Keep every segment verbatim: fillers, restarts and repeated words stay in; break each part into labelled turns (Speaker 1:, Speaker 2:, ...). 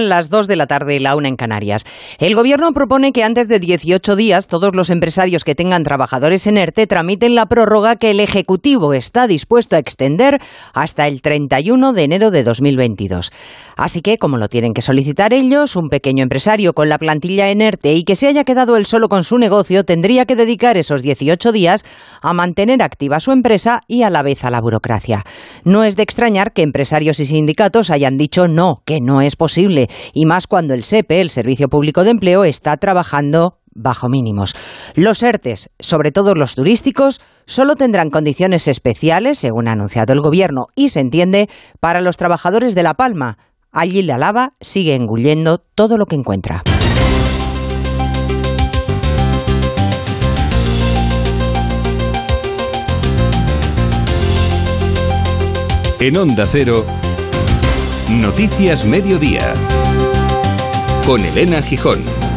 Speaker 1: Son las dos de la tarde y la una en Canarias. El Gobierno propone que antes de dieciocho días todos los empresarios que tengan trabajadores en ERTE tramiten la prórroga que el Ejecutivo está dispuesto a extender hasta el treinta y uno de enero de dos mil veintidós. Así que, como lo tienen que solicitar ellos, un pequeño empresario con la plantilla en ERTE y que se haya quedado él solo con su negocio tendría que dedicar esos dieciocho días a mantener activa su empresa y a la vez a la burocracia. No es de extrañar que empresarios y sindicatos hayan dicho no, que no es posible, y más cuando el SEPE, el Servicio Público de Empleo, está trabajando bajo mínimos. Los ERTES, sobre todo los turísticos, solo tendrán condiciones especiales, según ha anunciado el Gobierno, y se entiende, para los trabajadores de La Palma. Allí la lava sigue engullendo todo lo que encuentra.
Speaker 2: En Onda Cero, Noticias Mediodía, con Elena Gijón.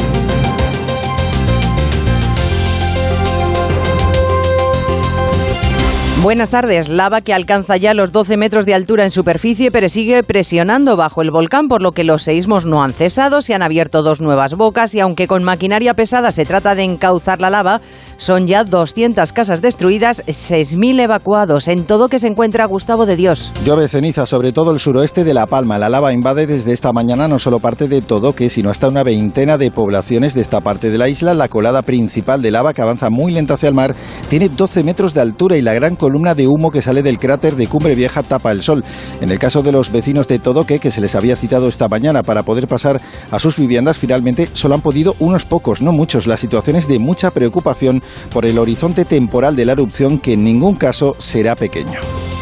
Speaker 1: Buenas tardes. Lava que alcanza ya los doce metros de altura en superficie, pero sigue presionando bajo el volcán, por lo que los seísmos no han cesado. Se han abierto dos nuevas bocas y aunque con maquinaria pesada se trata de encauzar la lava, son ya doscientas casas destruidas, seis mil evacuados. En todo que se encuentra Gustavo de Dios.
Speaker 3: Llueve ceniza, sobre todo el suroeste de La Palma. La lava invade desde esta mañana no solo parte de Todoque, sino hasta una veintena de poblaciones de esta parte de la isla. La colada principal de lava, que avanza muy lenta hacia el mar, tiene doce metros de altura y la gran columna de humo que sale del cráter de Cumbre Vieja tapa el sol. En el caso de los vecinos de Todoque, que se les había citado esta mañana para poder pasar a sus viviendas, finalmente solo han podido unos pocos, no muchos. La situación es de mucha preocupación por el horizonte temporal de la erupción, que en ningún caso será pequeño.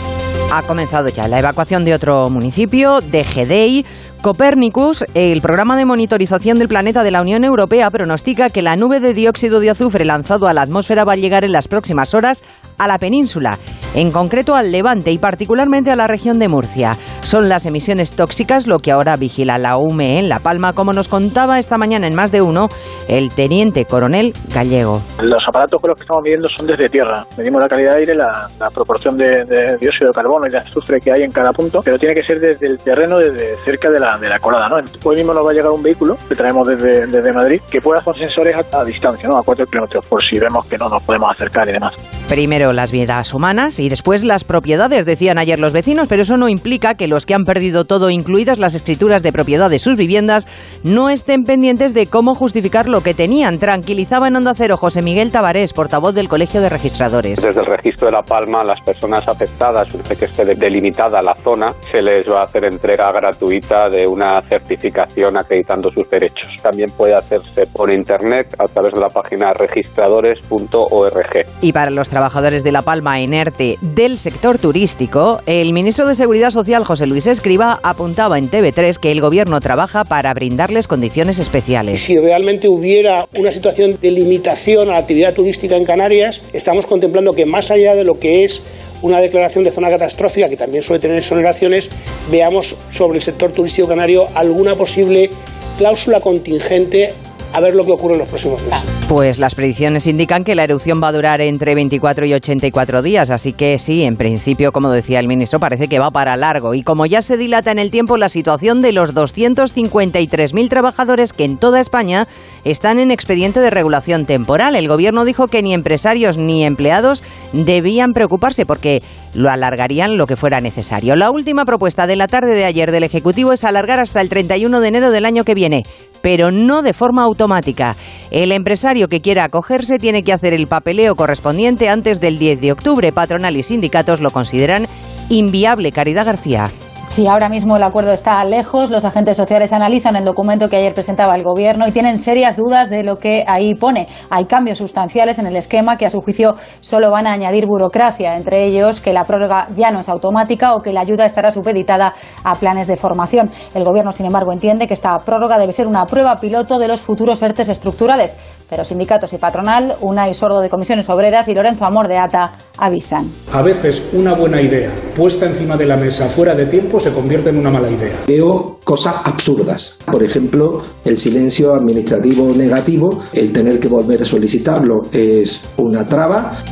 Speaker 1: Ha comenzado ya la evacuación de otro municipio, de Gedei. Copernicus, el programa de monitorización del planeta de la Unión Europea, pronostica que la nube de dióxido de azufre lanzado a la atmósfera va a llegar en las próximas horas a la península, en concreto al Levante y particularmente a la región de Murcia. Son las emisiones tóxicas lo que ahora vigila la U M E en La Palma, como nos contaba esta mañana en Más de Uno el teniente coronel Gallego.
Speaker 4: Los aparatos con los que estamos midiendo son desde tierra. Medimos la calidad de aire, la, la proporción de, de dióxido de carbono y de azufre que hay en cada punto, pero tiene que ser desde el terreno, desde cerca de la de la colada, ¿no? Hoy mismo nos va a llegar un vehículo que traemos desde, desde Madrid, que pueda con sensores a, a distancia, ¿no? A cuatro kilómetros, por si vemos que no nos podemos acercar y demás.
Speaker 1: Primero las vidas humanas y después las propiedades, decían ayer los vecinos, pero eso no implica que los que han perdido todo, incluidas las escrituras de propiedad de sus viviendas, no estén pendientes de cómo justificar lo que tenían. Tranquilizaba en Onda Cero José Miguel Tabarés, portavoz del Colegio de Registradores.
Speaker 5: Desde el registro de La Palma, las personas afectadas, una vez que esté delimitada la zona, se les va a hacer entrega gratuita de una certificación acreditando sus derechos. También puede hacerse por internet a través de la página registradores punto org.
Speaker 1: Y para los trabajadores de La Palma en ERTE del sector turístico, el ministro de Seguridad Social, José Luis Escrivá, apuntaba en T V tres que el Gobierno trabaja para brindarles condiciones especiales.
Speaker 6: Si realmente hubiera una situación de limitación a la actividad turística en Canarias, estamos contemplando que más allá de lo que es una declaración de zona catastrófica, que también suele tener exoneraciones, veamos sobre el sector turístico canario alguna posible cláusula contingente, a ver lo que ocurre en los próximos meses.
Speaker 1: Pues las predicciones indican que la erupción va a durar entre veinticuatro y ochenta y cuatro días, así que sí, en principio, como decía el ministro, parece que va para largo. Y como ya se dilata en el tiempo la situación de los doscientos cincuenta y tres mil trabajadores que en toda España están en expediente de regulación temporal, el Gobierno dijo que ni empresarios ni empleados debían preocuparse porque lo alargarían lo que fuera necesario. La última propuesta de la tarde de ayer del Ejecutivo es alargar hasta el treinta y uno de enero del año que viene, pero no de forma automática. El empresario que quiera acogerse tiene que hacer el papeleo correspondiente antes del diez de octubre. Patronal y sindicatos lo consideran inviable. Caridad García.
Speaker 7: Sí, ahora mismo el acuerdo está lejos. Los agentes sociales analizan el documento que ayer presentaba el Gobierno y tienen serias dudas de lo que ahí pone. Hay cambios sustanciales en el esquema que a su juicio solo van a añadir burocracia, entre ellos que la prórroga ya no es automática o que la ayuda estará supeditada a planes de formación. El Gobierno, sin embargo, entiende que esta prórroga debe ser una prueba piloto de los futuros ERTES estructurales. Pero sindicatos y patronal, Unai Sordo de Comisiones Obreras y Lorenzo Amor de ATA avisan.
Speaker 8: A veces una buena idea puesta encima de la mesa fuera de tiempo se convierte en una mala idea.
Speaker 9: Veo cosas absurdas. Por ejemplo, el silencio administrativo negativo, el tener que volver a solicitarlo es una traba.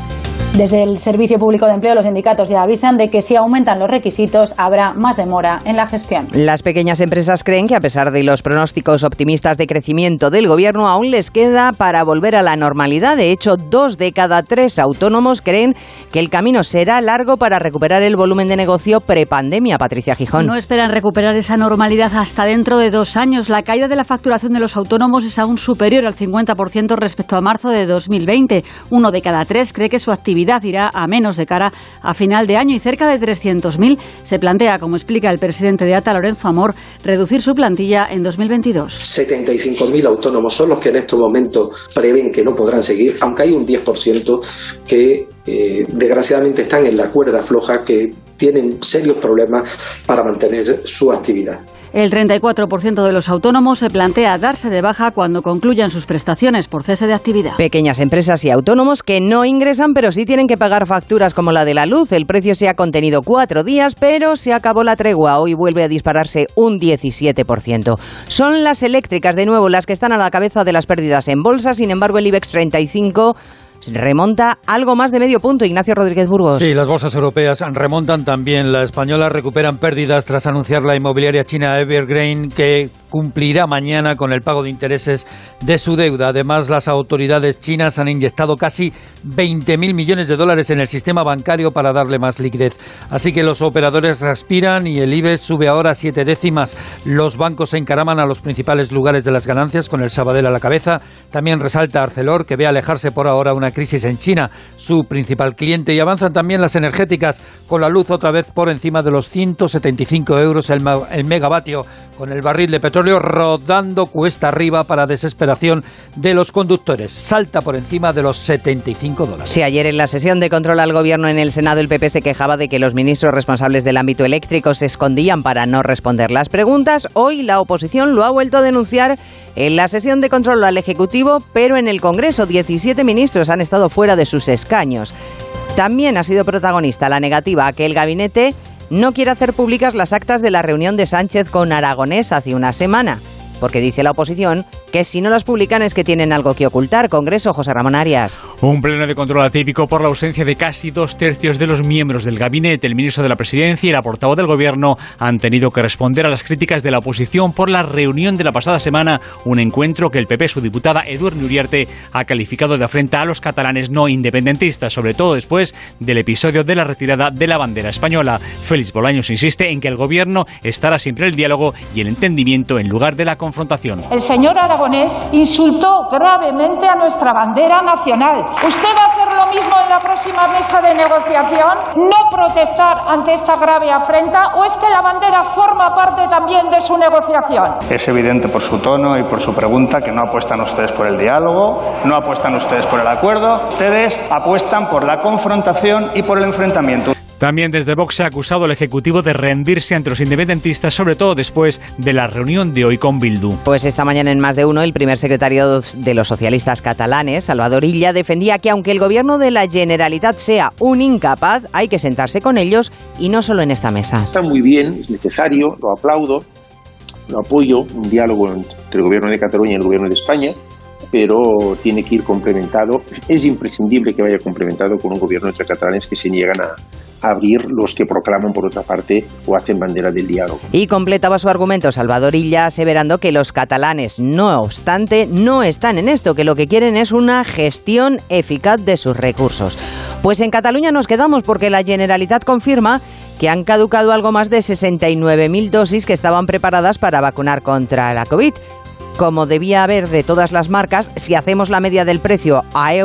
Speaker 7: Desde el Servicio Público de Empleo, los sindicatos ya avisan de que si aumentan los requisitos habrá más demora en la gestión.
Speaker 1: Las pequeñas empresas creen que a pesar de los pronósticos optimistas de crecimiento del Gobierno, aún les queda para volver a la normalidad. De hecho, dos de cada tres autónomos creen que el camino será largo para recuperar el volumen de negocio prepandemia. Patricia Gijón.
Speaker 10: No esperan recuperar esa normalidad hasta dentro de dos años. La caída de la facturación de los autónomos es aún superior al cincuenta por ciento respecto a marzo de dos mil veinte. Uno de cada tres cree que su actividad irá a menos de cara a final de año y cerca de trescientos mil se plantea, como explica el presidente de A T A, Lorenzo Amor, reducir su plantilla en dos mil veintidós.
Speaker 9: setenta y cinco mil autónomos son los que en estos momentos prevén que no podrán seguir, aunque hay un diez por ciento que eh, desgraciadamente están en la cuerda floja, que tienen serios problemas para mantener su actividad.
Speaker 10: El treinta y cuatro por ciento de los autónomos se plantea darse de baja cuando concluyan sus prestaciones por cese de actividad.
Speaker 1: Pequeñas empresas y autónomos que no ingresan, pero sí tienen que pagar facturas como la de la luz. El precio se ha contenido cuatro días, pero se acabó la tregua. Hoy vuelve a dispararse un diecisiete por ciento. Son las eléctricas, de nuevo, las que están a la cabeza de las pérdidas en bolsa. Sin embargo, el IBEX treinta y cinco remonta algo más de medio punto. Ignacio Rodríguez Burgos.
Speaker 11: Sí, las bolsas europeas remontan también. Las españolas recuperan pérdidas tras anunciar la inmobiliaria china Evergrande que cumplirá mañana con el pago de intereses de su deuda. Además, las autoridades chinas han inyectado casi veinte mil millones de dólares en el sistema bancario para darle más liquidez. Así que los operadores respiran y el IBEX sube ahora siete décimas. Los bancos se encaraman a los principales lugares de las ganancias, con el Sabadell a la cabeza. También resalta Arcelor, que ve alejarse por ahora una crisis en China, su principal cliente, y avanzan también las energéticas, con la luz otra vez por encima de los ciento setenta y cinco euros el, el megavatio, con el barril de petróleo rodando cuesta arriba para desesperación de los conductores. Salta por encima de los setenta y cinco dólares.
Speaker 1: Sí, ayer en la sesión de control al Gobierno en el Senado, el P P se quejaba de que los ministros responsables del ámbito eléctrico se escondían para no responder las preguntas. Hoy la oposición lo ha vuelto a denunciar en la sesión de control al Ejecutivo, pero en el Congreso diecisiete ministros han estado fuera de sus escaños. También ha sido protagonista la negativa a que el gabinete no quiere hacer públicas las actas de la reunión de Sánchez con Aragonés hace una semana, porque dice la oposición que si no las publican es que tienen algo que ocultar. Congreso, José Ramón Arias.
Speaker 12: Un pleno de control atípico por la ausencia de casi dos tercios de los miembros del gabinete. El ministro de la Presidencia y la portavoz del Gobierno han tenido que responder a las críticas de la oposición por la reunión de la pasada semana, un encuentro que el P P, su diputada Edurne Uriarte, ha calificado de afrenta a los catalanes no independentistas, sobre todo después del episodio de la retirada de la bandera española. Félix Bolaños insiste en que el Gobierno estará siempre el diálogo y el entendimiento en lugar de la confrontación.
Speaker 13: El señor Aragonés insultó gravemente a nuestra bandera nacional. ¿Usted va a hacer lo mismo en la próxima mesa de negociación? ¿No protestar ante esta grave afrenta? ¿O es que la bandera forma parte también de su negociación?
Speaker 14: Es evidente por su tono y por su pregunta que no apuestan ustedes por el diálogo, no apuestan ustedes por el acuerdo, ustedes apuestan por la confrontación y por el enfrentamiento.
Speaker 12: También desde Vox se ha acusado al Ejecutivo de rendirse ante los independentistas, sobre todo después de la reunión de hoy con Bildu.
Speaker 1: Pues esta mañana en Más de Uno, el primer secretario de los socialistas catalanes, Salvador Illa, defendía que aunque el Gobierno de la Generalitat sea un incapaz, hay que sentarse con ellos y no solo en esta mesa.
Speaker 15: Está muy bien, es necesario, lo aplaudo, lo apoyo, un diálogo entre el Gobierno de Cataluña y el Gobierno de España, pero tiene que ir complementado, es imprescindible que vaya complementado con un gobierno entre catalanes que se niegan a abrir, los que proclaman por otra parte o hacen bandera del diálogo.
Speaker 1: Y completaba su argumento Salvador Illa aseverando que los catalanes, no obstante, no están en esto, que lo que quieren es una gestión eficaz de sus recursos. Pues en Cataluña nos quedamos porque la Generalitat confirma que han caducado algo más de sesenta y nueve mil dosis que estaban preparadas para vacunar contra la COVID. Como debía haber de todas las marcas, si hacemos la media del precio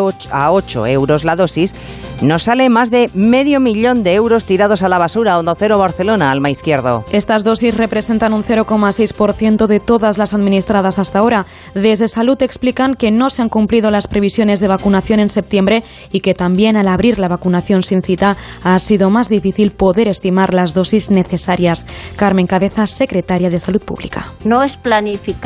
Speaker 1: a ocho euros la dosis, nos sale más de medio millón de euros tirados a la basura. Onda Cero Barcelona, Alma Izquierdo.
Speaker 16: Estas dosis representan un cero coma seis por ciento de todas las administradas hasta ahora. Desde Salud explican que no se han cumplido las previsiones de vacunación en septiembre y que también al abrir la vacunación sin cita ha sido más difícil poder estimar las dosis necesarias. Carmen Cabezas, secretaria de Salud Pública.
Speaker 17: No es planificable, no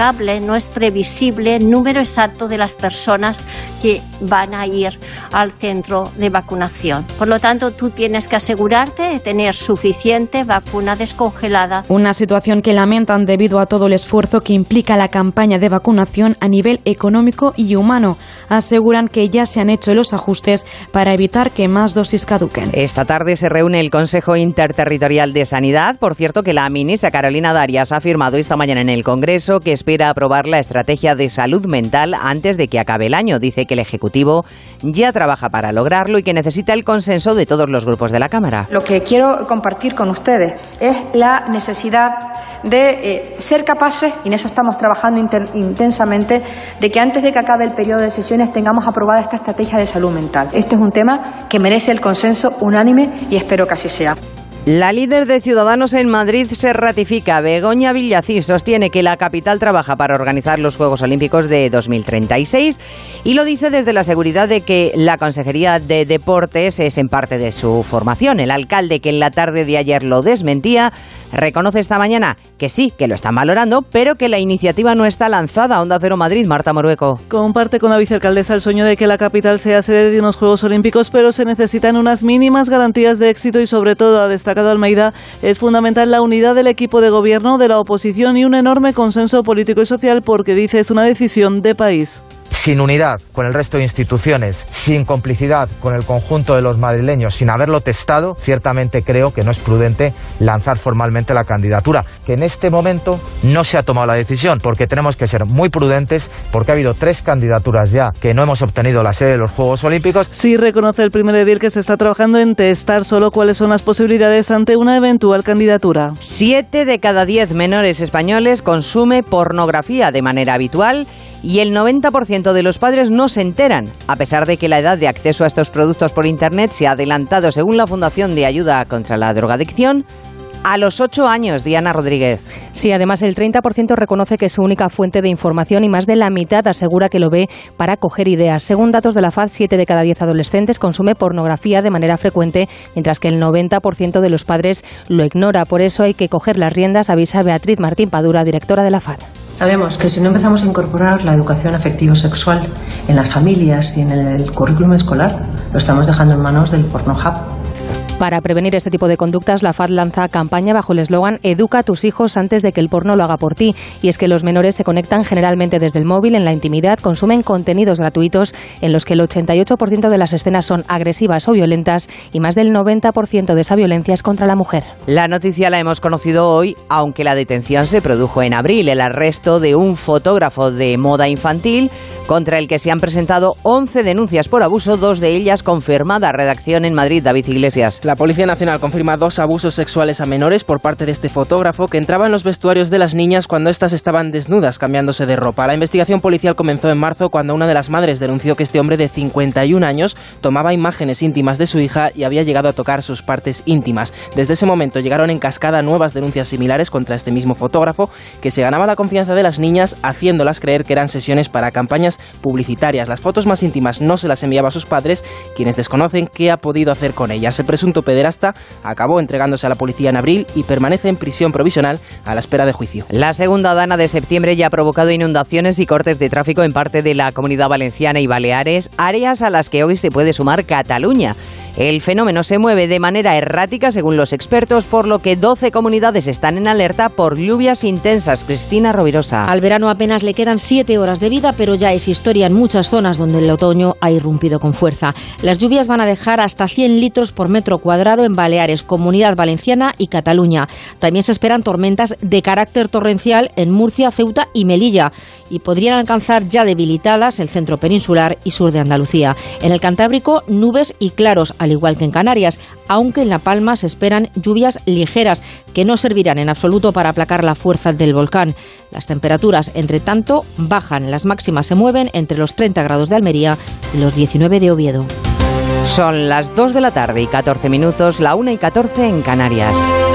Speaker 17: no es previsible el número exacto de las personas que van a ir al centro de vacunación. Por lo tanto, tú tienes que asegurarte de tener suficiente vacuna descongelada.
Speaker 16: Una situación que lamentan debido a todo el esfuerzo que implica la campaña de vacunación a nivel económico y humano. Aseguran que ya se han hecho los ajustes para evitar que más dosis caduquen.
Speaker 1: Esta tarde se reúne el Consejo Interterritorial de Sanidad. Por cierto, que la ministra Carolina Darias ha afirmado esta mañana en el Congreso que espera aprobar la estrategia de salud mental antes de que acabe el año. Dice que el Ejecutivo ya trabaja para lograrlo y que necesita el consenso de todos los grupos de la Cámara.
Speaker 18: Lo que quiero compartir con ustedes es la necesidad de eh, ser capaces, y en eso estamos trabajando inter- intensamente, de que antes de que acabe el periodo de sesiones tengamos aprobada esta estrategia de salud mental. Este es un tema que merece el consenso unánime y espero que así sea.
Speaker 1: La líder de Ciudadanos en Madrid se ratifica. Begoña Villacís sostiene que la capital trabaja para organizar los Juegos Olímpicos de dos mil treinta y seis y lo dice desde la seguridad de que la Consejería de Deportes es en parte de su formación. El alcalde, que en la tarde de ayer lo desmentía, reconoce esta mañana que sí, que lo están valorando, pero que la iniciativa no está lanzada. Onda Cero Madrid, Marta Morueco.
Speaker 19: Comparte con la vicealcaldesa el sueño de que la capital sea sede de unos Juegos Olímpicos, pero se necesitan unas mínimas garantías de éxito y, sobre todo, ha destacado Almeida, es fundamental la unidad del equipo de gobierno, de la oposición y un enorme consenso político y social, porque dice es una decisión de país.
Speaker 20: Sin unidad con el resto de instituciones, sin complicidad con el conjunto de los madrileños, sin haberlo testado, ciertamente creo que no es prudente lanzar formalmente la candidatura, que en este momento no se ha tomado la decisión, porque tenemos que ser muy prudentes, porque ha habido tres candidaturas ya que no hemos obtenido la sede de los Juegos Olímpicos.
Speaker 19: Sí reconoce el primer edil que se está trabajando en testar solo cuáles son las posibilidades ante una eventual candidatura.
Speaker 1: Siete de cada diez menores españoles consume pornografía de manera habitual y el noventa por ciento de los padres no se enteran, a pesar de que la edad de acceso a estos productos por Internet se ha adelantado, según la Fundación de Ayuda contra la Drogadicción, a los ocho años. Diana Rodríguez.
Speaker 21: Sí, además el treinta por ciento reconoce que es su única fuente de información y más de la mitad asegura que lo ve para coger ideas. Según datos de la F A D, siete de cada diez adolescentes consume pornografía de manera frecuente, mientras que el noventa por ciento de los padres lo ignora. Por eso hay que coger las riendas, avisa Beatriz Martín Padura, directora de la F A D.
Speaker 22: Sabemos que si no empezamos a incorporar la educación afectivo-sexual en las familias y en el currículum escolar, lo estamos dejando en manos del Pornohub.
Speaker 21: Para prevenir este tipo de conductas, la F A D lanza campaña bajo el eslogan «Educa a tus hijos antes de que el porno lo haga por ti». Y es que los menores se conectan generalmente desde el móvil, en la intimidad, consumen contenidos gratuitos en los que el ochenta y ocho por ciento de las escenas son agresivas o violentas y más del noventa por ciento de esa violencia es contra la mujer.
Speaker 1: La noticia la hemos conocido hoy, aunque la detención se produjo en abril. El arresto de un fotógrafo de moda infantil contra el que se han presentado once denuncias por abuso, dos de ellas confirmadas. Redacción en Madrid, David Iglesias.
Speaker 23: La Policía Nacional confirma dos abusos sexuales a menores por parte de este fotógrafo que entraba en los vestuarios de las niñas cuando éstas estaban desnudas, cambiándose de ropa. La investigación policial comenzó en marzo cuando una de las madres denunció que este hombre de cincuenta y un años tomaba imágenes íntimas de su hija y había llegado a tocar sus partes íntimas. Desde ese momento llegaron en cascada nuevas denuncias similares contra este mismo fotógrafo, que se ganaba la confianza de las niñas haciéndolas creer que eran sesiones para campañas publicitarias. Las fotos más íntimas no se las enviaba a sus padres, quienes desconocen qué ha podido hacer con ellas. El presunto pederasta acabó entregándose a la policía en abril y permanece en prisión provisional a la espera de juicio.
Speaker 1: La segunda dana de septiembre ya ha provocado inundaciones y cortes de tráfico en parte de la Comunidad Valenciana y Baleares, áreas a las que hoy se puede sumar Cataluña. El fenómeno se mueve de manera errática, según los expertos, por lo que doce comunidades están en alerta por lluvias intensas. Cristina Rovirosa.
Speaker 24: Al verano apenas le quedan siete horas de vida, pero ya es historia en muchas zonas donde el otoño ha irrumpido con fuerza. Las lluvias van a dejar hasta cien litros por metro cuadrado en Baleares, Comunidad Valenciana y Cataluña. También se esperan tormentas de carácter torrencial en Murcia, Ceuta y Melilla, y podrían alcanzar ya debilitadas el centro peninsular y sur de Andalucía. En el Cantábrico, nubes y claros, al igual que en Canarias, aunque en La Palma se esperan lluvias ligeras que no servirán en absoluto para aplacar la fuerza del volcán. Las temperaturas, entre tanto, bajan. Las máximas se mueven entre los treinta grados de Almería y los diecinueve de Oviedo.
Speaker 1: Son las dos de la tarde y catorce minutos, la una y catorce en Canarias.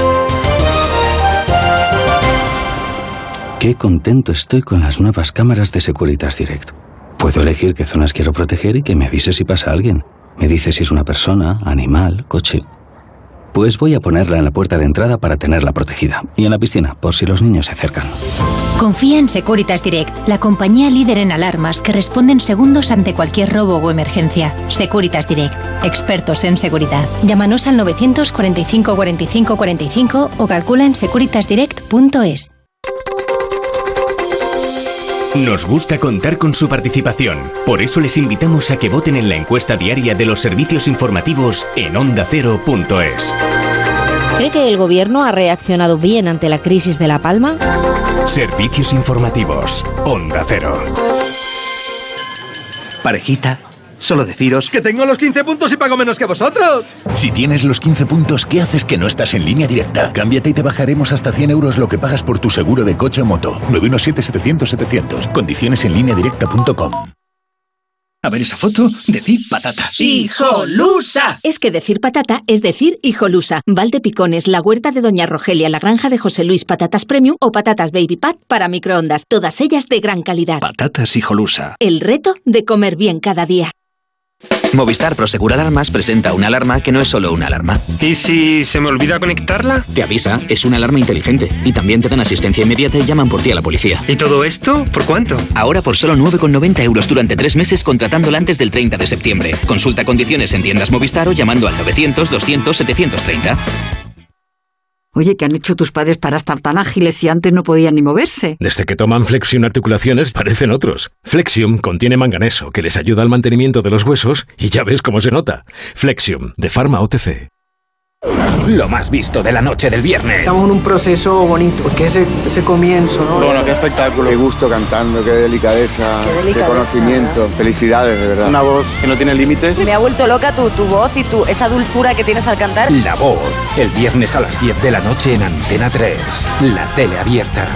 Speaker 25: Qué contento estoy con las nuevas cámaras de Securitas Direct. Puedo elegir qué zonas quiero proteger y que me avise si pasa alguien. Me dice si es una persona, animal, coche. Pues voy a ponerla en la puerta de entrada para tenerla protegida. Y en la piscina, por si los niños se acercan.
Speaker 2: Confía en Securitas Direct, la compañía líder en alarmas que responde en segundos ante cualquier robo o emergencia. Securitas Direct, expertos en seguridad. Llámanos al novecientos cuarenta y cinco cuarenta y cinco cuarenta y cinco o calcula en securitas direct punto es.
Speaker 3: Nos gusta contar con su participación. Por eso les invitamos a que voten en la encuesta diaria de los servicios informativos en onda cero punto es.
Speaker 24: ¿Cree que el gobierno ha reaccionado bien ante la crisis de La Palma?
Speaker 3: Servicios informativos, Onda Cero.
Speaker 4: Parejita, solo deciros que tengo los quince puntos y pago menos que vosotros.
Speaker 5: Si tienes los quince puntos, ¿qué haces que no estás en Línea Directa? Cámbiate y te bajaremos hasta cien euros lo que pagas por tu seguro de coche o moto. nueve uno siete, setecientos, setecientos. Condiciones en línea directa punto com.
Speaker 4: A ver esa foto, decir patata.
Speaker 6: ¡Hijolusa! Es que decir patata es decir hijolusa. Valdepicones, la huerta de Doña Rogelia, la granja de José Luis, patatas premium o patatas baby pat para microondas. Todas ellas de gran calidad.
Speaker 4: Patatas hijolusa.
Speaker 6: El reto de comer bien cada día.
Speaker 26: Movistar Prosegur Alarmas presenta una alarma que no es solo una alarma.
Speaker 27: ¿Y si se me olvida conectarla?
Speaker 26: Te avisa, es una alarma inteligente. Y también te dan asistencia inmediata y llaman por ti a la policía.
Speaker 27: ¿Y todo esto? ¿Por cuánto?
Speaker 26: Ahora por solo nueve con noventa euros durante tres meses contratándola antes del treinta de septiembre. Consulta condiciones en tiendas Movistar o llamando al novecientos, doscientos, setecientos treinta.
Speaker 28: Oye, ¿qué han hecho tus padres para estar tan ágiles si antes no podían ni moverse?
Speaker 29: Desde que toman Flexium Articulaciones parecen otros. Flexium contiene manganeso que les ayuda al mantenimiento de los huesos y ya ves cómo se nota. Flexium, de Pharma O T C.
Speaker 30: Lo más visto de la noche del viernes.
Speaker 31: Estamos en un proceso bonito, porque ese, ese comienzo, ¿no?
Speaker 32: Bueno, qué espectáculo. Qué gusto cantando, qué delicadeza, qué, delicadeza, qué conocimiento. ¿No? Felicidades, de verdad.
Speaker 29: Una voz que no tiene límites.
Speaker 33: Me ha vuelto loca tu, tu voz y tu, esa dulzura que tienes al cantar.
Speaker 30: La Voz, el viernes a las diez de la noche en Antena tres, la tele abierta.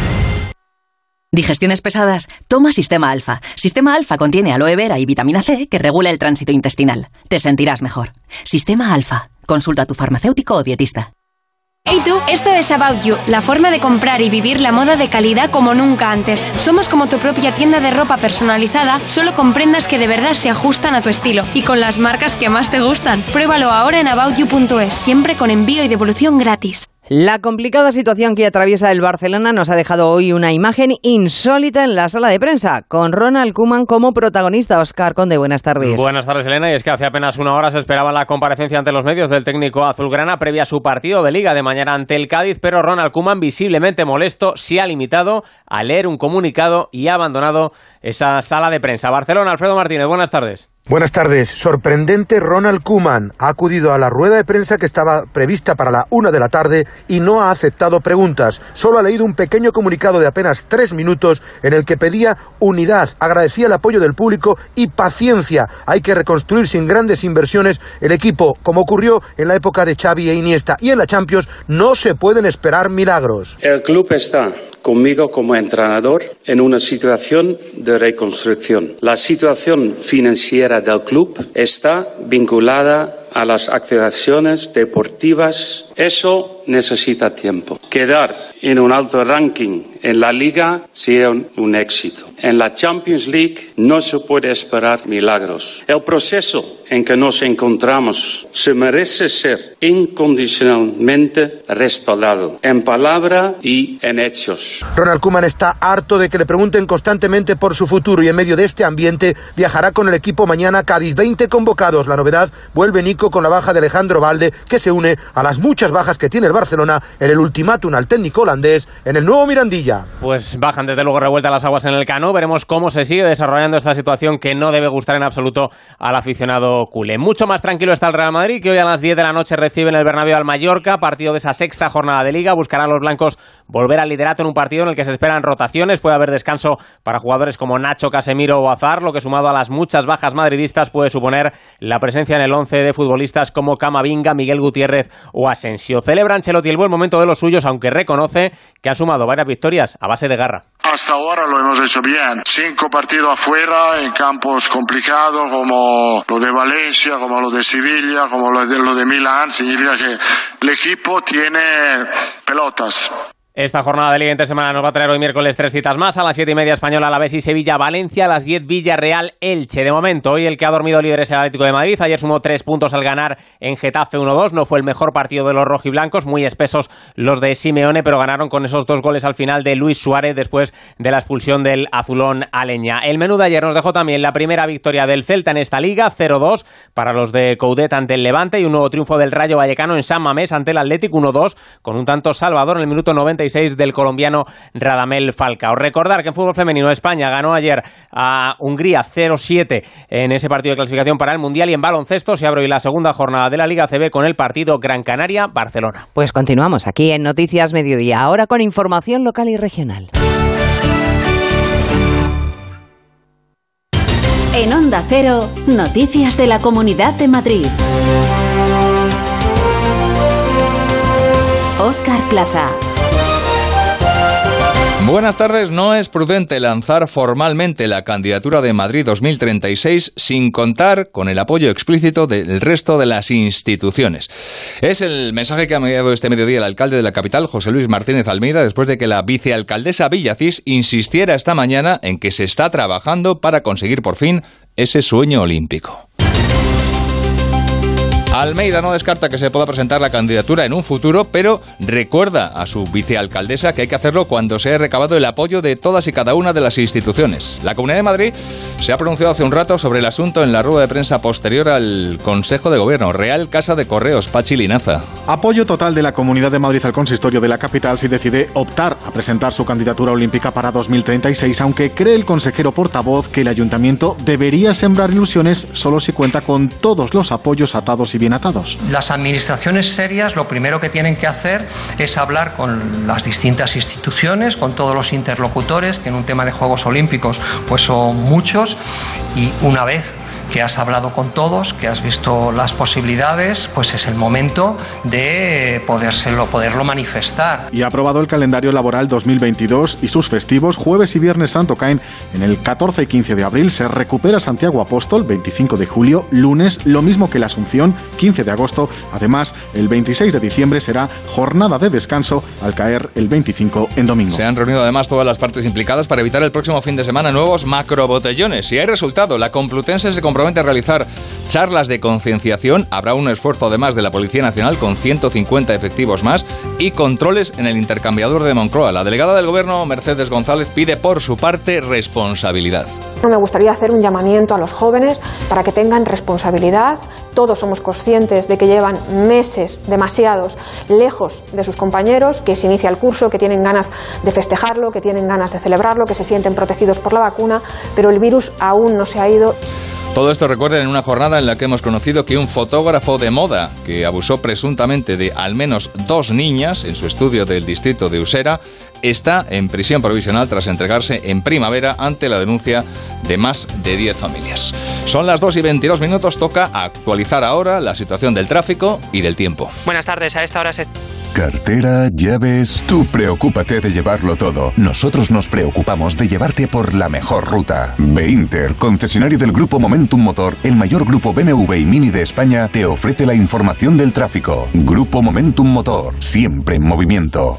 Speaker 34: ¿Digestiones pesadas? Toma Sistema Alfa. Sistema Alfa contiene aloe vera y vitamina C que regula el tránsito intestinal. Te sentirás mejor. Sistema Alfa. Consulta a tu farmacéutico o dietista.
Speaker 35: Hey tú, esto es About You, la forma de comprar y vivir la moda de calidad como nunca antes. Somos como tu propia tienda de ropa personalizada, solo con prendas que de verdad se ajustan a tu estilo y con las marcas que más te gustan. Pruébalo ahora en about you punto es, siempre con envío y devolución gratis.
Speaker 1: La complicada situación que atraviesa el Barcelona nos ha dejado hoy una imagen insólita en la sala de prensa, con Ronald Koeman como protagonista. Óscar Conde, buenas tardes.
Speaker 36: Buenas tardes, Elena. Y es que hace apenas una hora se esperaba la comparecencia ante los medios del técnico azulgrana previa a su partido de Liga de mañana ante el Cádiz, pero Ronald Koeman, visiblemente molesto, se ha limitado a leer un comunicado y ha abandonado esa sala de prensa. Barcelona, Alfredo Martínez, buenas tardes.
Speaker 37: Buenas tardes. Sorprendente, Ronald Koeman ha acudido a la rueda de prensa que estaba prevista para la una de la tarde y no ha aceptado preguntas. Solo ha leído un pequeño comunicado de apenas tres minutos en el que pedía unidad, agradecía el apoyo del público y paciencia. Hay que reconstruir sin grandes inversiones el equipo, como ocurrió en la época de Xavi e Iniesta. Y en la Champions no se pueden esperar milagros.
Speaker 38: El club está conmigo como entrenador en una situación de reconstrucción. La situación financiera del club está vinculada a las activaciones deportivas. Eso necesita tiempo. Quedar en un alto ranking en la Liga sería un, un éxito. En la Champions League no se puede esperar milagros. El proceso en que nos encontramos se merece ser incondicionalmente respaldado en palabra y en hechos.
Speaker 37: Ronald Koeman está harto de que le pregunten constantemente por su futuro y en medio de este ambiente viajará con el equipo mañana a Cádiz. veinte convocados. La novedad, vuelve Nico con la baja de Alejandro Valde, que se une a las muchas bajas que tiene el Barcelona en el ultimátum al técnico holandés en el nuevo Mirandilla.
Speaker 36: Pues bajan desde luego revueltas las aguas en el Camp Nou. Veremos cómo se sigue desarrollando esta situación que no debe gustar en absoluto al aficionado culé. Mucho más tranquilo está el Real Madrid, que hoy a las diez de la noche recibe en el Bernabéu al Mallorca, partido de esa sexta jornada de Liga. Buscarán los blancos volver al liderato en un partido en el que se esperan rotaciones. Puede haber descanso para jugadores como Nacho, Casemiro o Hazard, lo que sumado a las muchas bajas madridistas puede suponer la presencia en el once de futbolistas como Camavinga, Miguel Gutiérrez o Asensio. Celebra Ancelotti el buen momento de los suyos, aunque reconoce que ha sumado varias victorias a base de garra.
Speaker 39: Hasta ahora lo hemos hecho bien. Cinco partidos afuera en campos complicados como lo de Valencia, como lo de Sevilla, como lo de, lo de Milán. Significa que el equipo tiene pelotas.
Speaker 36: Esta jornada de Liga entre semana nos va a traer hoy miércoles tres citas más. A las siete y media Español, Alavés y Sevilla, Valencia. A las diez Villarreal, Elche. De momento, hoy el que ha dormido líder es el Atlético de Madrid. Ayer sumó tres puntos al ganar en Getafe uno dos. No fue el mejor partido de los rojiblancos. Muy espesos los de Simeone, pero ganaron con esos dos goles al final de Luis Suárez después de la expulsión del azulón Aleña. El menú de ayer nos dejó también la primera victoria del Celta en esta Liga, cero dos para los de Coudet ante el Levante, y un nuevo triunfo del Rayo Vallecano en San Mamés ante el Atlético uno dos, con un tanto salvador en el minuto noventa y seis del colombiano Radamel Falcao. Recordar que en fútbol femenino España ganó ayer a Hungría cero siete en ese partido de clasificación para el Mundial, y en baloncesto se abre hoy la segunda jornada de la Liga A C B con el partido Gran Canaria-Barcelona.
Speaker 1: Pues continuamos aquí en Noticias Mediodía, ahora con información local y regional.
Speaker 6: En Onda Cero, noticias de la Comunidad de Madrid. Óscar Plaza.
Speaker 2: Buenas tardes. No es prudente lanzar formalmente la candidatura de Madrid dos mil treinta y seis sin contar con el apoyo explícito del resto de las instituciones. Es el mensaje que ha enviado este mediodía el alcalde de la capital, José Luis Martínez Almeida, después de que la vicealcaldesa Villacís insistiera esta mañana en que se está trabajando para conseguir por fin ese sueño olímpico. Almeida no descarta que se pueda presentar la candidatura en un futuro, pero recuerda a su vicealcaldesa que hay que hacerlo cuando se haya recabado el apoyo de todas y cada una de las instituciones. La Comunidad de Madrid se ha pronunciado hace un rato sobre el asunto en la rueda de prensa posterior al Consejo de Gobierno. Real Casa de Correos, Pachi Linaza.
Speaker 7: Apoyo total de la Comunidad de Madrid al consistorio de la capital si decide optar a presentar su candidatura olímpica para dos mil treinta y seis, aunque cree el consejero portavoz que el ayuntamiento debería sembrar ilusiones solo si cuenta con todos los apoyos atados y bien atados.
Speaker 8: Las administraciones serias lo primero que tienen que hacer es hablar con las distintas instituciones, con todos los interlocutores, que en un tema de Juegos Olímpicos pues son muchos, y una vez que has hablado con todos, que has visto las posibilidades, pues es el momento de podérselo, poderlo manifestar.
Speaker 7: Y ha aprobado el calendario laboral dos mil veintidós y sus festivos. Jueves y Viernes Santo caen en el catorce y quince de abril. Se recupera Santiago Apóstol, veinticinco de julio, lunes, lo mismo que la Asunción, quince de agosto. Además, el veintiséis de diciembre será jornada de descanso al caer el veinticinco en domingo.
Speaker 2: Se han reunido además todas las partes implicadas para evitar el próximo fin de semana nuevos macrobotellones. Y hay resultado. La Complutense se compromete a realizar charlas de concienciación. Habrá un esfuerzo además de la Policía Nacional con ciento cincuenta efectivos más y controles en el intercambiador de Moncloa. La delegada del Gobierno, Mercedes González, pide por su parte responsabilidad.
Speaker 9: Me gustaría hacer un llamamiento a los jóvenes para que tengan responsabilidad. Todos somos conscientes de que llevan meses, demasiados, lejos de sus compañeros, que se inicia el curso, que tienen ganas de festejarlo, que tienen ganas de celebrarlo, que se sienten protegidos por la vacuna, pero el virus aún no se ha ido.
Speaker 2: Todo esto, recuerden, en una jornada en la que hemos conocido que un fotógrafo de moda que abusó presuntamente de al menos dos niñas en su estudio del distrito de Usera está en prisión provisional tras entregarse en primavera ante la denuncia de más de diez familias. Son las dos y veintidós minutos, toca actualizar ahora la situación del tráfico y del tiempo.
Speaker 10: Buenas tardes, a esta hora se...
Speaker 5: Cartera, llaves... Tú preocúpate de llevarlo todo. Nosotros nos preocupamos de llevarte por la mejor ruta. Beinter, concesionario del Grupo Momentum Motor, el mayor grupo B M W y Mini de España, te ofrece la información del tráfico. Grupo Momentum Motor, siempre en movimiento.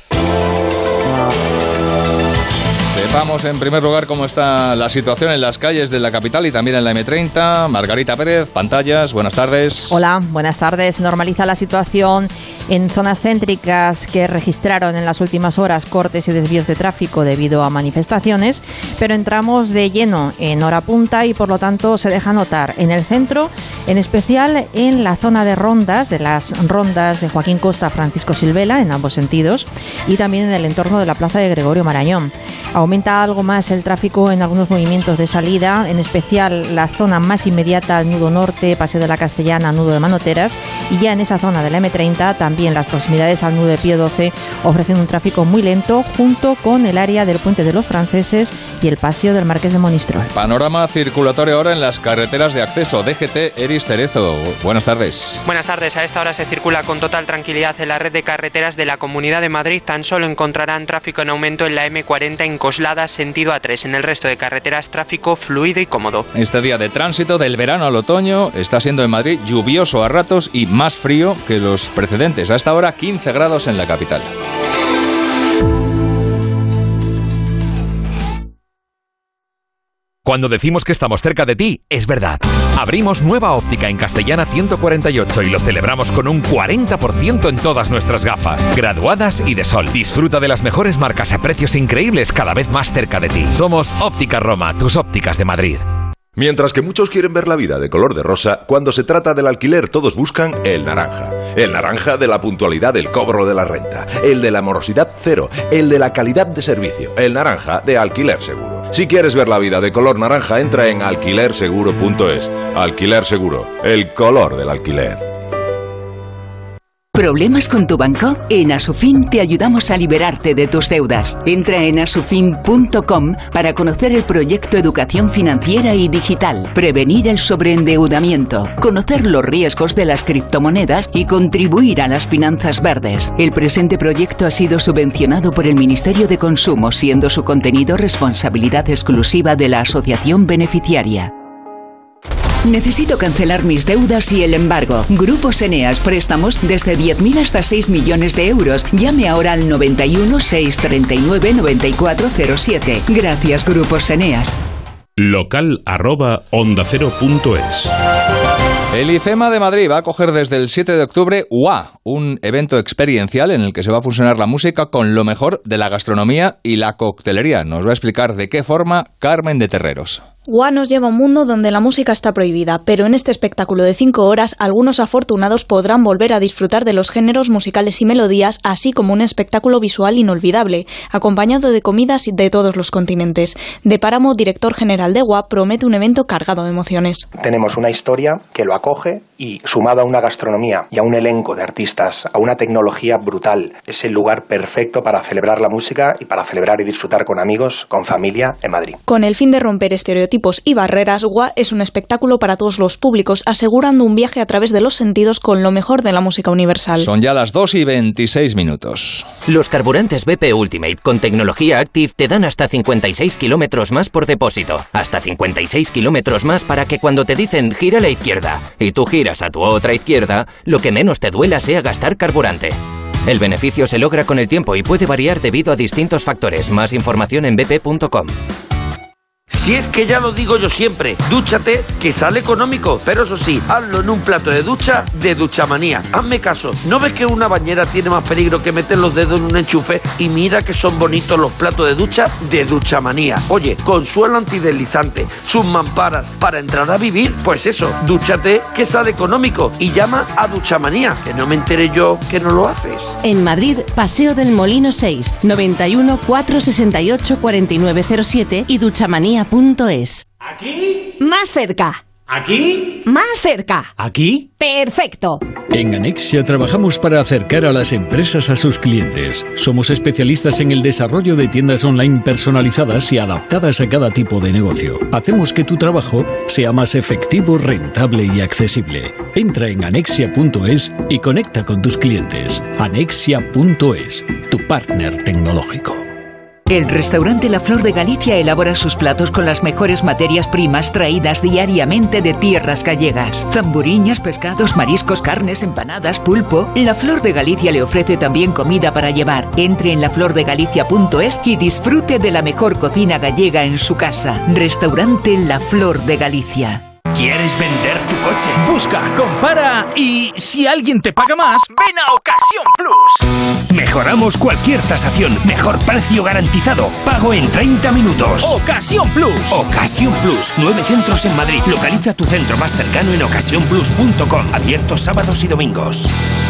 Speaker 2: Sepamos en primer lugar cómo está la situación en las calles de la capital y también en la eme treinta. Margarita Pérez, pantallas, buenas tardes.
Speaker 24: Hola, buenas tardes. Normaliza la situación en zonas céntricas que registraron en las últimas horas cortes y desvíos de tráfico debido a manifestaciones, pero entramos de lleno en hora punta y por lo tanto se deja notar en el centro, en especial en la zona de rondas, de las rondas de Joaquín Costa, Francisco Silvela, en ambos sentidos, y también en el entorno de la plaza de Gregorio Marañón. Aumenta algo más el tráfico en algunos movimientos de salida, en especial la zona más inmediata al nudo norte, Paseo de la Castellana, nudo de Manoteras, y ya en esa zona de la eme treinta, también las proximidades al nudo de Pío doce ofrecen un tráfico muy lento, junto con el área del Puente de los Franceses y el Paseo del Marqués de Monistrol.
Speaker 2: Panorama circulatorio ahora en las carreteras de acceso. D G T Eris Cerezo, buenas tardes.
Speaker 10: Buenas tardes, a esta hora se circula con total tranquilidad en la red de carreteras de la Comunidad de Madrid. Tan solo encontrarán tráfico en aumento en la eme cuarenta en Coslada, sentido A tres. En el resto de carreteras, tráfico fluido y cómodo.
Speaker 2: Este día de tránsito del verano al otoño está siendo en Madrid lluvioso a ratos y más frío que los precedentes. A esta hora quince grados en la capital.
Speaker 3: Cuando decimos que estamos cerca de ti, es verdad. Abrimos nueva óptica en Castellana ciento cuarenta y ocho y lo celebramos con un cuarenta por ciento en todas nuestras gafas, graduadas y de sol. Disfruta de las mejores marcas a precios increíbles cada vez más cerca de ti. Somos Óptica Roma, tus ópticas de Madrid.
Speaker 4: Mientras que muchos quieren ver la vida de color de rosa, cuando se trata del alquiler todos buscan el naranja. El naranja de la puntualidad del cobro de la renta, el de la morosidad cero, el de la calidad de servicio, el naranja de Alquiler Seguro. Si quieres ver la vida de color naranja, entra en alquiler seguro punto es. Alquiler Seguro, el color del alquiler.
Speaker 11: ¿Problemas con tu banco? En Asufin te ayudamos a liberarte de tus deudas. Entra en asufin punto com para conocer el proyecto Educación Financiera y Digital, prevenir el sobreendeudamiento, conocer los riesgos de las criptomonedas y contribuir a las finanzas verdes. El presente proyecto ha sido subvencionado por el Ministerio de Consumo, siendo su contenido responsabilidad exclusiva de la asociación beneficiaria. Necesito cancelar mis deudas y el embargo. Grupos Eneas, préstamos desde diez mil hasta seis millones de euros. Llame ahora al noventa y uno, seiscientos treinta y nueve, noventa y cuatro cero siete. Gracias, Grupos Eneas.
Speaker 12: Local arroba onda cero punto es.
Speaker 2: El IFEMA de Madrid va a acoger desde el siete de octubre U A, un evento experiencial en el que se va a fusionar la música con lo mejor de la gastronomía y la coctelería. Nos va a explicar de qué forma Carmen de Terreros.
Speaker 13: U A nos lleva a un mundo donde la música está prohibida, pero en este espectáculo de cinco horas, algunos afortunados podrán volver a disfrutar de los géneros musicales y melodías, así como un espectáculo visual inolvidable, acompañado de comidas de todos los continentes. De Páramo, director general de U A, promete un evento cargado de emociones.
Speaker 14: Tenemos una historia que lo acoge y, sumado a una gastronomía y a un elenco de artistas, a una tecnología brutal, es el lugar perfecto para celebrar la música y para celebrar y disfrutar con amigos, con familia, en Madrid.
Speaker 13: Con el fin de romper estereotipos y barreras, U A es un espectáculo para todos los públicos, asegurando un viaje a través de los sentidos con lo mejor de la música universal.
Speaker 2: Son ya las dos y veintiséis minutos.
Speaker 15: Los carburantes B P Ultimate con tecnología Active te dan hasta cincuenta y seis kilómetros más por depósito. Hasta cincuenta y seis kilómetros más para que cuando te dicen gira a la izquierda y tú giras a tu otra izquierda, lo que menos te duela sea gastar carburante. El beneficio se logra con el tiempo y puede variar debido a distintos factores. Más información en b p punto com.
Speaker 16: Si es que ya lo digo yo siempre, dúchate que sale económico, pero eso sí, hazlo en un plato de ducha de Duchamanía. Hazme caso, ¿no ves que una bañera tiene más peligro que meter los dedos en un enchufe? Y mira que son bonitos los platos de ducha de Duchamanía. Oye, con suelo antideslizante, sus mamparas, para entrar a vivir, pues eso, dúchate que sale económico y llama a Duchamanía, que no me enteré yo que no lo haces.
Speaker 17: En Madrid, Paseo del Molino seis, noventa y uno, cuatrocientos sesenta y ocho, cuarenta y nueve cero siete y duchamanía punto es.
Speaker 18: ¿Aquí?
Speaker 19: Más cerca.
Speaker 18: ¿Aquí?
Speaker 19: Más cerca.
Speaker 18: ¿Aquí?
Speaker 19: Perfecto.
Speaker 20: En Anexia trabajamos para acercar a las empresas a sus clientes. Somos especialistas en el desarrollo de tiendas online personalizadas y adaptadas a cada tipo de negocio. Hacemos que tu trabajo sea más efectivo, rentable y accesible. Entra en anexia punto es y conecta con tus clientes. anexia punto es, tu partner tecnológico.
Speaker 21: El restaurante La Flor de Galicia elabora sus platos con las mejores materias primas traídas diariamente de tierras gallegas. Zamburiñas, pescados, mariscos, carnes, empanadas, pulpo. La Flor de Galicia le ofrece también comida para llevar. Entre en la flor de galicia punto es y disfrute de la mejor cocina gallega en su casa. Restaurante La Flor de Galicia.
Speaker 30: ¿Quieres vender tu coche? Busca, compara y si alguien te paga más, ven a Ocasión Plus. Mejoramos cualquier tasación, mejor precio garantizado, pago en treinta minutos. Ocasión Plus. Ocasión Plus, nueve centros en Madrid. Localiza tu centro más cercano en ocasión plus punto com, abiertos sábados y domingos.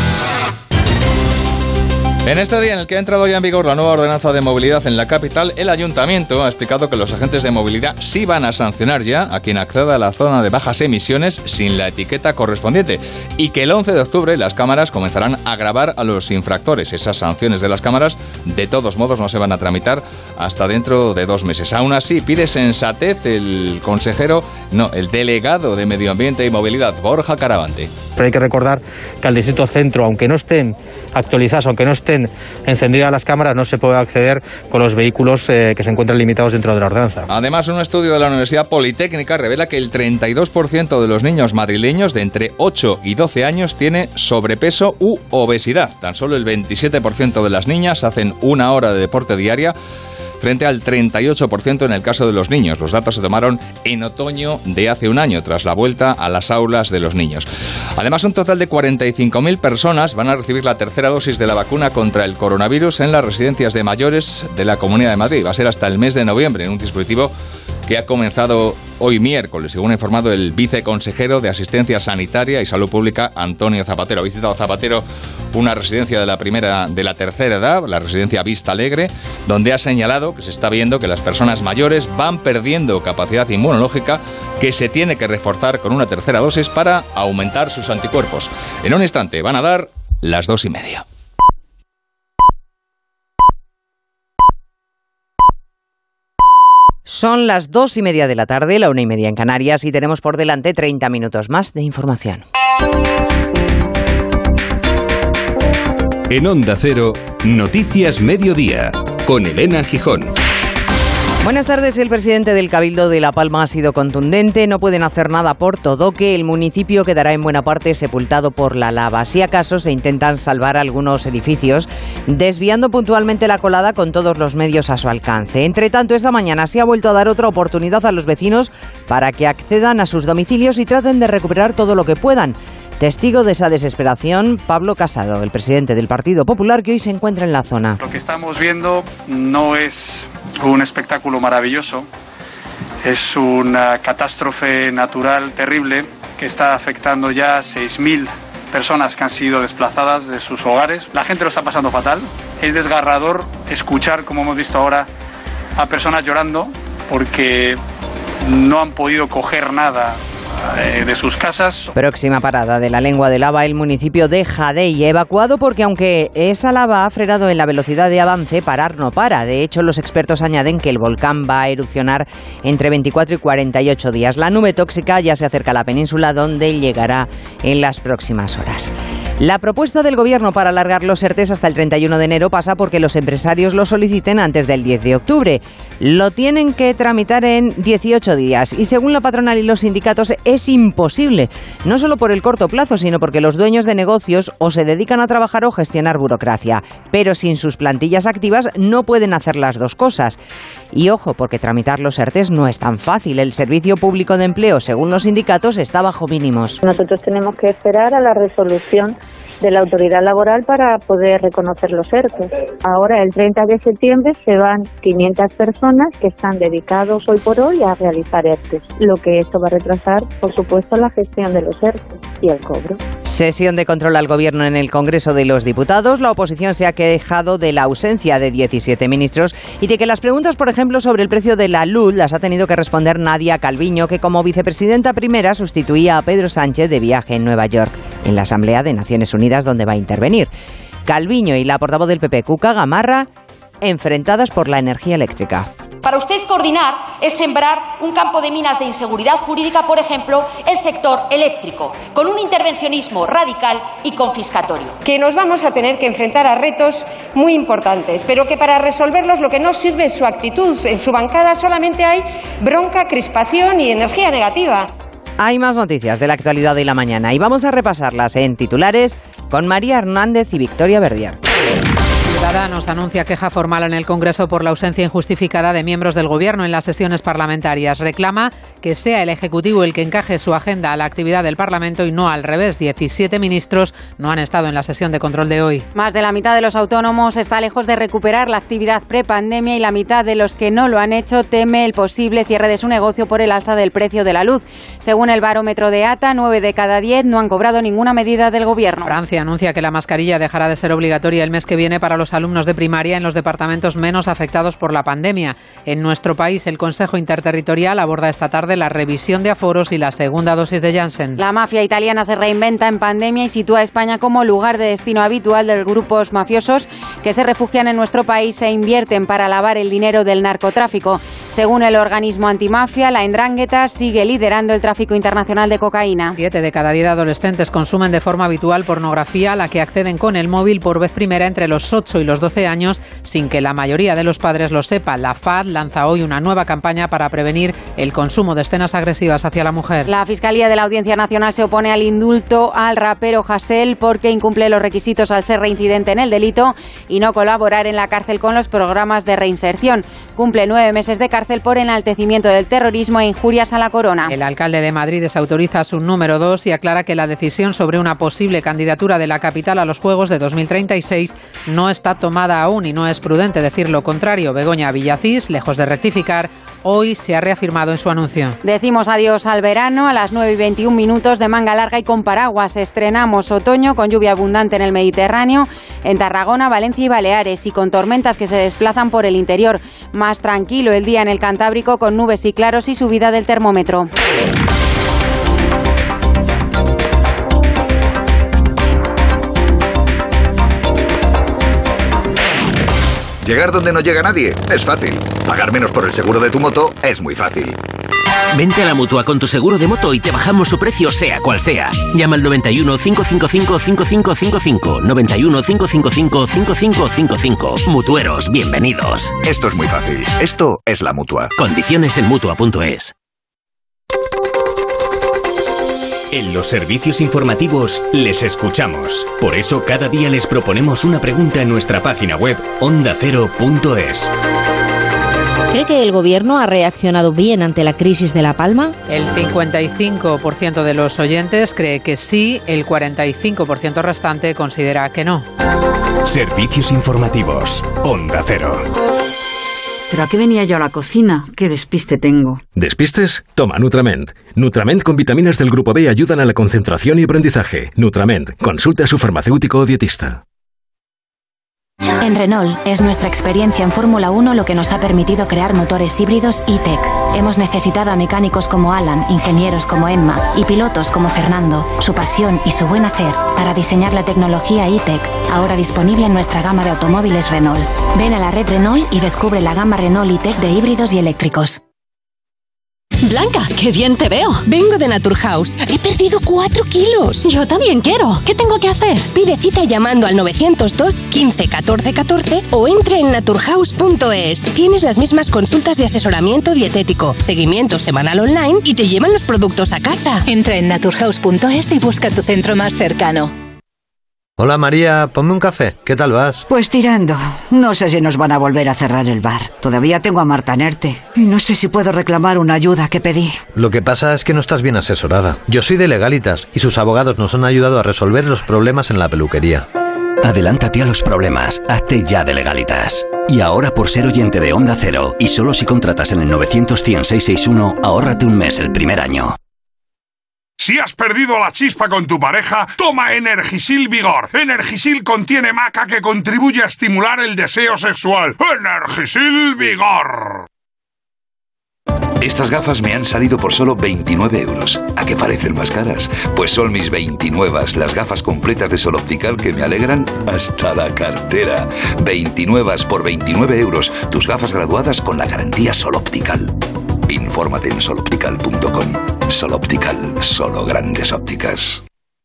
Speaker 2: En este día en el que ha entrado ya en vigor la nueva ordenanza de movilidad en la capital, el ayuntamiento ha explicado que los agentes de movilidad sí van a sancionar ya a quien acceda a la zona de bajas emisiones sin la etiqueta correspondiente y que el once de octubre las cámaras comenzarán a grabar a los infractores. Esas sanciones de las cámaras de todos modos no se van a tramitar hasta dentro de dos meses. Aún así, pide sensatez el consejero, no, el delegado de Medio Ambiente y Movilidad, Borja Caravante.
Speaker 22: Pero hay que recordar que al distrito centro, aunque no estén actualizadas, aunque no estén encendidas las cámaras, no se puede acceder con los vehículos eh, que se encuentran limitados dentro de la ordenanza.
Speaker 2: Además, un estudio de la Universidad Politécnica revela que el treinta y dos por ciento de los niños madrileños de entre ocho y doce años tiene sobrepeso u obesidad. Tan solo el veintisiete por ciento de las niñas hacen una hora de deporte diaria, frente al treinta y ocho por ciento en el caso de los niños. Los datos se tomaron en otoño de hace un año, tras la vuelta a las aulas de los niños. Además, un total de cuarenta y cinco mil personas van a recibir la tercera dosis de la vacuna contra el coronavirus en las residencias de mayores de la Comunidad de Madrid. Va a ser hasta el mes de noviembre, en un dispositivo que ha comenzado hoy miércoles, según ha informado el viceconsejero de Asistencia Sanitaria y Salud Pública, Antonio Zapatero. Ha visitado Zapatero una residencia de la primera, de la tercera edad, la residencia Vista Alegre, donde ha señalado que se está viendo que las personas mayores van perdiendo capacidad inmunológica, que se tiene que reforzar con una tercera dosis para aumentar sus anticuerpos. En un instante van a dar las dos y media.
Speaker 1: Son las dos y media de la tarde, la una y media en Canarias, y tenemos por delante treinta minutos más de información.
Speaker 6: En Onda Cero, Noticias Mediodía, con Elena Gijón.
Speaker 1: Buenas tardes. El presidente del Cabildo de La Palma ha sido contundente. No pueden hacer nada por Todoque. El municipio quedará en buena parte sepultado por la lava. Si acaso se intentan salvar algunos edificios, desviando puntualmente la colada con todos los medios a su alcance. Entre tanto, esta mañana se ha vuelto a dar otra oportunidad a los vecinos para que accedan a sus domicilios y traten de recuperar todo lo que puedan. Testigo de esa desesperación, Pablo Casado, el presidente del Partido Popular, que hoy se encuentra en la zona.
Speaker 8: Lo que estamos viendo no es un espectáculo maravilloso, es una catástrofe natural terrible que está afectando ya a seis mil personas que han sido desplazadas de sus hogares. La gente lo está pasando fatal. Es desgarrador escuchar, como hemos visto ahora, a personas llorando porque no han podido coger nada de sus casas.
Speaker 1: Próxima parada de la lengua de lava, el municipio de Jadey, evacuado porque aunque esa lava ha frenado en la velocidad de avance, parar no para. De hecho, los expertos añaden que el volcán va a erupcionar entre veinticuatro y cuarenta y ocho días. La nube tóxica ya se acerca a la península, donde llegará en las próximas horas. La propuesta del Gobierno para alargar los ERTEs hasta el treinta y uno de enero pasa porque los empresarios lo soliciten antes del diez de octubre. Lo tienen que tramitar en dieciocho días y, según la patronal y los sindicatos, es imposible, no solo por el corto plazo, sino porque los dueños de negocios o se dedican a trabajar o gestionar burocracia, pero sin sus plantillas activas no pueden hacer las dos cosas. Y ojo, porque tramitar los ERTEs no es tan fácil. El Servicio Público de Empleo, según los sindicatos, está bajo mínimos.
Speaker 18: Nosotros tenemos que esperar a la resolución de la autoridad laboral para poder reconocer los ERTEs. Ahora, el treinta de septiembre, se van quinientas personas que están dedicados hoy por hoy a realizar ERTEs, lo que esto va a retrasar, por supuesto, la gestión de los ERTEs y el cobro.
Speaker 1: Sesión de control al Gobierno en el Congreso de los Diputados. La oposición se ha quejado de la ausencia de diecisiete ministros y de que las preguntas, por ejemplo, sobre el precio de la luz las ha tenido que responder Nadia Calviño, que como vicepresidenta primera sustituía a Pedro Sánchez de viaje en Nueva York, en la Asamblea de Naciones Unidas, donde va a intervenir. Calviño y la portavoz del P P, Cuca Gamarra, enfrentadas por la energía eléctrica.
Speaker 23: Para usted, coordinar es sembrar un campo de minas de inseguridad jurídica, por ejemplo, el sector eléctrico, con un intervencionismo radical y confiscatorio.
Speaker 25: Que nos vamos a tener que enfrentar a retos muy importantes, pero que para resolverlos lo que no sirve es su actitud. En su bancada solamente hay bronca, crispación y energía negativa.
Speaker 1: Hay más noticias de la actualidad de la mañana y vamos a repasarlas en titulares con María Hernández y Victoria Verdier.
Speaker 26: Ciudadanos anuncia queja formal en el Congreso por la ausencia injustificada de miembros del Gobierno en las sesiones parlamentarias. Reclama que sea el Ejecutivo el que encaje su agenda a la actividad del Parlamento y no al revés. diecisiete ministros no han estado en la sesión de control de hoy.
Speaker 27: Más de la mitad de los autónomos está lejos de recuperar la actividad prepandemia y la mitad de los que no lo han hecho teme el posible cierre de su negocio por el alza del precio de la luz. Según el barómetro de A T A, nueve de cada diez no han cobrado ninguna medida del Gobierno.
Speaker 26: Francia anuncia que la mascarilla dejará de ser obligatoria el mes que viene para los alumnos de primaria en los departamentos menos afectados por la pandemia. En nuestro país, el Consejo Interterritorial aborda esta tarde la revisión de aforos y la segunda dosis de Janssen.
Speaker 27: La mafia italiana se reinventa en pandemia y sitúa a España como lugar de destino habitual de grupos mafiosos que se refugian en nuestro país e invierten para lavar el dinero del narcotráfico. Según el organismo antimafia, la Ndrangheta sigue liderando el tráfico internacional de cocaína.
Speaker 26: Siete de cada diez adolescentes consumen de forma habitual pornografía a la que acceden con el móvil por vez primera entre los ocho y los los doce años sin que la mayoría de los padres lo sepa. La F A D lanza hoy una nueva campaña para prevenir el consumo de escenas agresivas hacia la mujer.
Speaker 27: La Fiscalía de la Audiencia Nacional se opone al indulto al rapero Hasél porque incumple los requisitos al ser reincidente en el delito y no colaborar en la cárcel con los programas de reinserción. Cumple nueve meses de cárcel por enaltecimiento del terrorismo e injurias a la corona.
Speaker 26: El alcalde de Madrid desautoriza a su número dos y aclara que la decisión sobre una posible candidatura de la capital a los Juegos de dos mil treinta y seis no está tomada aún y no es prudente decir lo contrario. Begoña Villacís, lejos de rectificar, hoy se ha reafirmado en su anuncio.
Speaker 27: Decimos adiós al verano a las nueve y veintiún minutos de manga larga y con paraguas. Estrenamos otoño con lluvia abundante en el Mediterráneo, en Tarragona, Valencia y Baleares y con tormentas que se desplazan por el interior. Más tranquilo el día en el Cantábrico con nubes y claros y subida del termómetro.
Speaker 3: Llegar donde no llega nadie es fácil. Pagar menos por el seguro de tu moto es muy fácil.
Speaker 4: Vente a la Mutua con tu seguro de moto y te bajamos su precio sea cual sea. Llama al noventa y uno, cinco cinco cinco, cinco cinco cinco cinco. noventa y uno, cinco cinco cinco, cinco cinco cinco cinco. Mutueros, bienvenidos.
Speaker 3: Esto es muy fácil. Esto es la Mutua.
Speaker 4: Condiciones en Mutua punto es.
Speaker 6: En los servicios informativos les escuchamos. Por eso cada día les proponemos una pregunta en nuestra página web onda cero punto es.
Speaker 5: ¿Cree que el Gobierno ha reaccionado bien ante la crisis de La Palma?
Speaker 26: El cincuenta y cinco por ciento de los oyentes cree que sí, el cuarenta y cinco por ciento restante considera que no.
Speaker 6: Servicios informativos, Onda Cero.
Speaker 7: ¿Pero a qué venía yo a la cocina? ¡Qué despiste tengo!
Speaker 9: ¿Despistes? Toma Nutrament. Nutrament con vitaminas del grupo B ayudan a la concentración y aprendizaje. Nutrament. Consulte a su farmacéutico o dietista.
Speaker 10: En Renault es nuestra experiencia en Fórmula uno lo que nos ha permitido crear motores híbridos E-Tech. Hemos necesitado a mecánicos como Alan, ingenieros como Emma y pilotos como Fernando, su pasión y su buen hacer para diseñar la tecnología E-Tech, ahora disponible en nuestra gama de automóviles Renault. Ven a la red Renault y descubre la gama Renault E-Tech de híbridos y eléctricos.
Speaker 19: Blanca, qué bien te veo.
Speaker 11: Vengo de Naturhaus. He perdido cuatro kilos.
Speaker 19: Yo también quiero. ¿Qué tengo que hacer?
Speaker 11: Pide cita llamando al novecientos dos, quince, catorce, catorce o entra en naturhaus punto es. Tienes las mismas consultas de asesoramiento dietético, seguimiento semanal online y te llevan los productos a casa. Entra en naturhaus punto es y busca tu centro más cercano.
Speaker 24: Hola María, ponme un café. ¿Qué tal vas?
Speaker 28: Pues tirando. No sé si nos van a volver a cerrar el bar. Todavía tengo a Marta Nerte. Y no sé si puedo reclamar una ayuda que pedí.
Speaker 24: Lo que pasa es que no estás bien asesorada. Yo soy de Legalitas y sus abogados nos han ayudado a resolver los problemas en la peluquería.
Speaker 29: Adelántate a los problemas. Hazte ya de Legalitas. Y ahora por ser oyente de Onda Cero y solo si contratas en el novecientos, cien, seiscientos sesenta y uno, ahórrate un mes el primer año.
Speaker 31: Si has perdido la chispa con tu pareja, toma Energisil Vigor. Energisil contiene maca que contribuye a estimular el deseo sexual. Energisil Vigor.
Speaker 32: Estas gafas me han salido por solo veintinueve euros. ¿A qué parecen más caras? Pues son mis veintinuevas, las gafas completas de Sol Optical que me alegran hasta la cartera. veintinuevas por veintinueve euros. Tus gafas graduadas con la garantía Sol Optical. Infórmate en sol optical punto com. Sol Optical, solo grandes ópticas.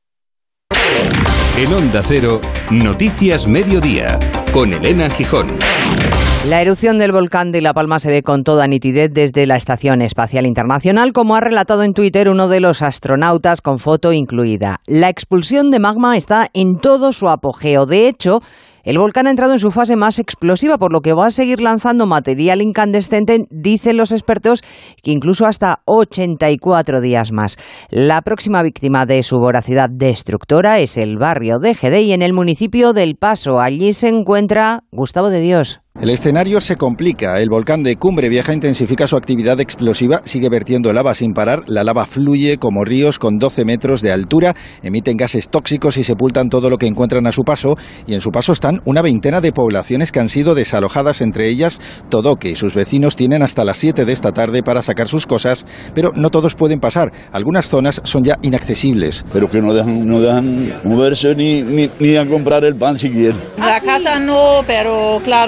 Speaker 6: En Onda Cero, Noticias Mediodía, con Elena Gijón.
Speaker 1: La erupción del volcán de La Palma se ve con toda nitidez desde la Estación Espacial Internacional, como ha relatado en Twitter uno de los astronautas con foto incluida. La expulsión de magma está en todo su apogeo. De hecho, el volcán ha entrado en su fase más explosiva, por lo que va a seguir lanzando material incandescente, dicen los expertos, que incluso hasta ochenta y cuatro días más. La próxima víctima de su voracidad destructora es el barrio de Gedei, en el municipio del Paso. Allí se encuentra Gustavo de Dios.
Speaker 33: El escenario se complica. El volcán de Cumbre Vieja intensifica su actividad explosiva, sigue vertiendo lava sin parar. La lava fluye como ríos con doce metros de altura, emiten gases tóxicos y sepultan todo lo que encuentran a su paso. Y en su paso están una veintena de poblaciones que han sido desalojadas, entre ellas Todoque. Sus vecinos tienen hasta las siete de esta tarde para sacar sus cosas, pero no todos pueden pasar. Algunas zonas son ya inaccesibles.
Speaker 34: Pero que no dejan, no dejan moverse ni, ni, ni a comprar el pan si quieren.
Speaker 35: La casa no, pero claro, yo tengo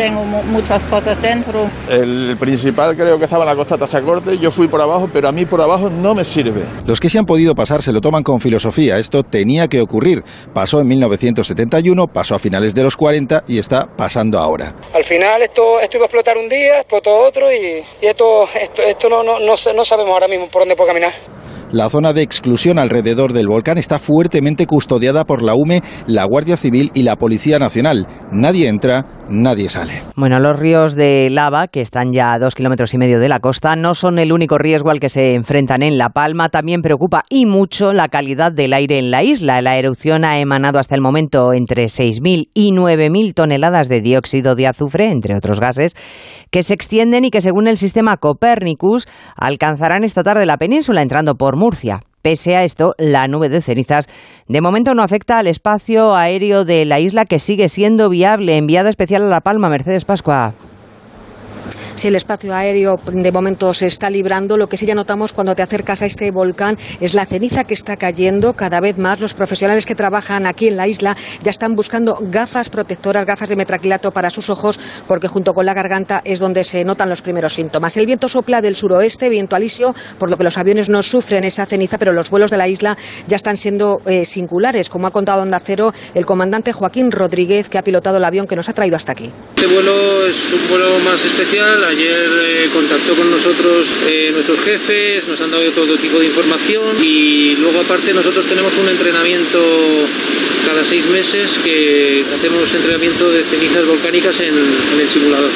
Speaker 2: tengo mu- muchas cosas dentro.
Speaker 34: El principal creo que estaba en la costa Tasacorte, yo fui por abajo, pero a mí por abajo no me sirve.
Speaker 33: Los que se han podido pasar se lo toman con filosofía. Esto tenía que ocurrir. Pasó en mil novecientos setenta y uno, pasó a finales de los cuarenta y está pasando ahora.
Speaker 8: Al final esto, esto iba a explotar un día, explotó otro y, y esto, esto, esto no, no, no, no sabemos ahora mismo por dónde puede caminar.
Speaker 33: La zona de exclusión alrededor del volcán está fuertemente custodiada por la U M E, la Guardia Civil y la Policía Nacional. Nadie entra, nadie sale.
Speaker 1: Bueno, los ríos de lava, que están ya a dos kilómetros y medio de la costa, no son el único riesgo al que se enfrentan en La Palma. También preocupa y mucho la calidad del aire en la isla. La erupción ha emanado hasta el momento entre seis mil y nueve mil toneladas de dióxido de azufre, entre otros gases, que se extienden y que, según el sistema Copernicus, alcanzarán esta tarde la península, entrando por Murcia. Pese a esto, la nube de cenizas de momento no afecta al espacio aéreo de la isla, que sigue siendo viable. Enviada especial a La Palma, Mercedes Pascua.
Speaker 12: Si el espacio aéreo de momento se está librando, lo que sí ya notamos cuando te acercas a este volcán es la ceniza que está cayendo cada vez más. Los profesionales que trabajan aquí en la isla ya están buscando gafas protectoras, gafas de metacrilato para sus ojos, porque junto con la garganta es donde se notan los primeros síntomas. El viento sopla del suroeste, viento alisio, por lo que los aviones no sufren esa ceniza, pero los vuelos de la isla ya están siendo eh, singulares, como ha contado Onda Cero el comandante Joaquín Rodríguez, que ha pilotado el avión que nos ha traído hasta aquí.
Speaker 13: Este vuelo es un vuelo más especial. Ayer eh, contactó con nosotros eh, nuestros jefes, nos han dado todo tipo de información y luego aparte nosotros tenemos un entrenamiento cada seis meses que hacemos entrenamiento de cenizas volcánicas en, en el simulador.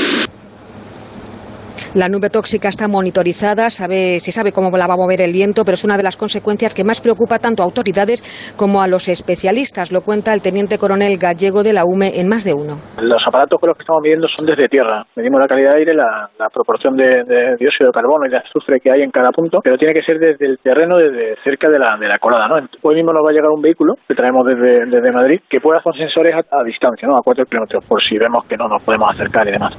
Speaker 12: La nube tóxica está monitorizada, sabe, se sabe cómo la va a mover el viento, pero es una de las consecuencias que más preocupa tanto a autoridades como a los especialistas. Lo cuenta el teniente coronel gallego de la U M E en Más de Uno.
Speaker 14: Los aparatos con los que estamos midiendo son desde tierra. Medimos la calidad de aire, la, la proporción de, de dióxido de carbono y de azufre que hay en cada punto, pero tiene que ser desde el terreno, desde cerca de la, de la colada, ¿no? Hoy mismo nos va a llegar un vehículo que traemos desde, desde Madrid que puede hacer sensores a, a distancia, ¿no? A cuatro kilómetros, por si vemos que no nos podemos acercar y demás.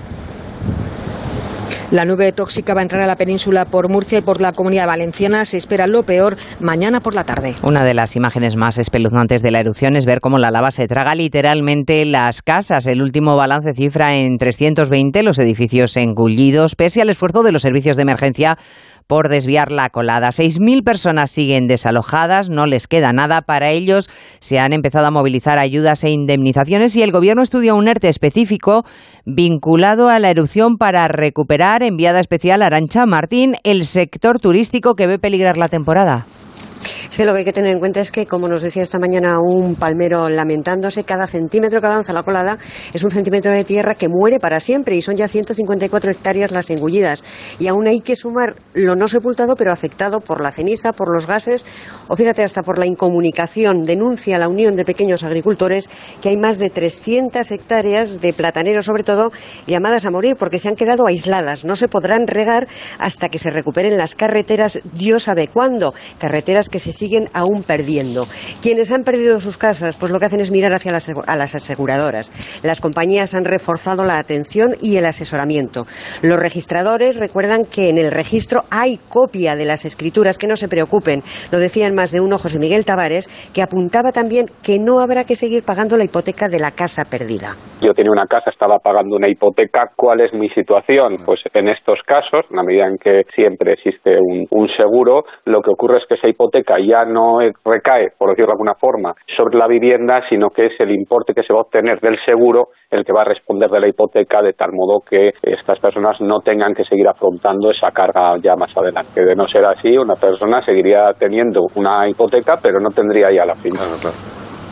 Speaker 12: La nube tóxica va a entrar a la península por Murcia y por la Comunidad Valenciana. Se espera lo peor mañana por la tarde.
Speaker 1: Una de las imágenes más espeluznantes de la erupción es ver cómo la lava se traga literalmente las casas. El último balance cifra en trescientos veinte los edificios engullidos, pese al esfuerzo de los servicios de emergencia por desviar la colada. seis mil personas siguen desalojadas, no les queda nada. Para ellos se han empezado a movilizar ayudas e indemnizaciones y el Gobierno estudia un ERTE específico vinculado a la erupción para recuperar, enviada especial a Arantxa Martín, el sector turístico que ve peligrar la temporada.
Speaker 15: Sí, lo que hay que tener en cuenta es que, como nos decía esta mañana un palmero lamentándose, cada centímetro que avanza la colada es un centímetro de tierra que muere para siempre y son ya ciento cincuenta y cuatro hectáreas las engullidas. Y aún hay que sumar lo no sepultado, pero afectado por la ceniza, por los gases o, fíjate, hasta por la incomunicación. Denuncia la Unión de Pequeños Agricultores que hay más de trescientas hectáreas de plataneros, sobre todo, llamadas a morir porque se han quedado aisladas. No se podrán regar hasta que se recuperen las carreteras, Dios sabe cuándo, carreteras que se siguen aún perdiendo. Quienes han perdido sus casas, pues lo que hacen es mirar hacia las, a las aseguradoras. Las compañías han reforzado la atención y el asesoramiento. Los registradores recuerdan que en el registro hay copia de las escrituras, que no se preocupen. Lo decía en Más de Uno José Miguel Tavares, que apuntaba también que no habrá que seguir pagando la hipoteca de la casa perdida.
Speaker 16: Yo tenía una casa, estaba pagando una hipoteca. ¿Cuál es mi situación? Pues en estos casos, en la medida en que siempre existe un, un seguro, lo que ocurre es que esa hipoteca ya no recae, por decirlo de alguna forma, sobre la vivienda, sino que es el importe que se va a obtener del seguro el que va a responder de la hipoteca, de tal modo que estas personas no tengan que seguir afrontando esa carga ya más adelante. De no ser así, una persona seguiría teniendo una hipoteca, pero no tendría ya la finca. Claro, claro.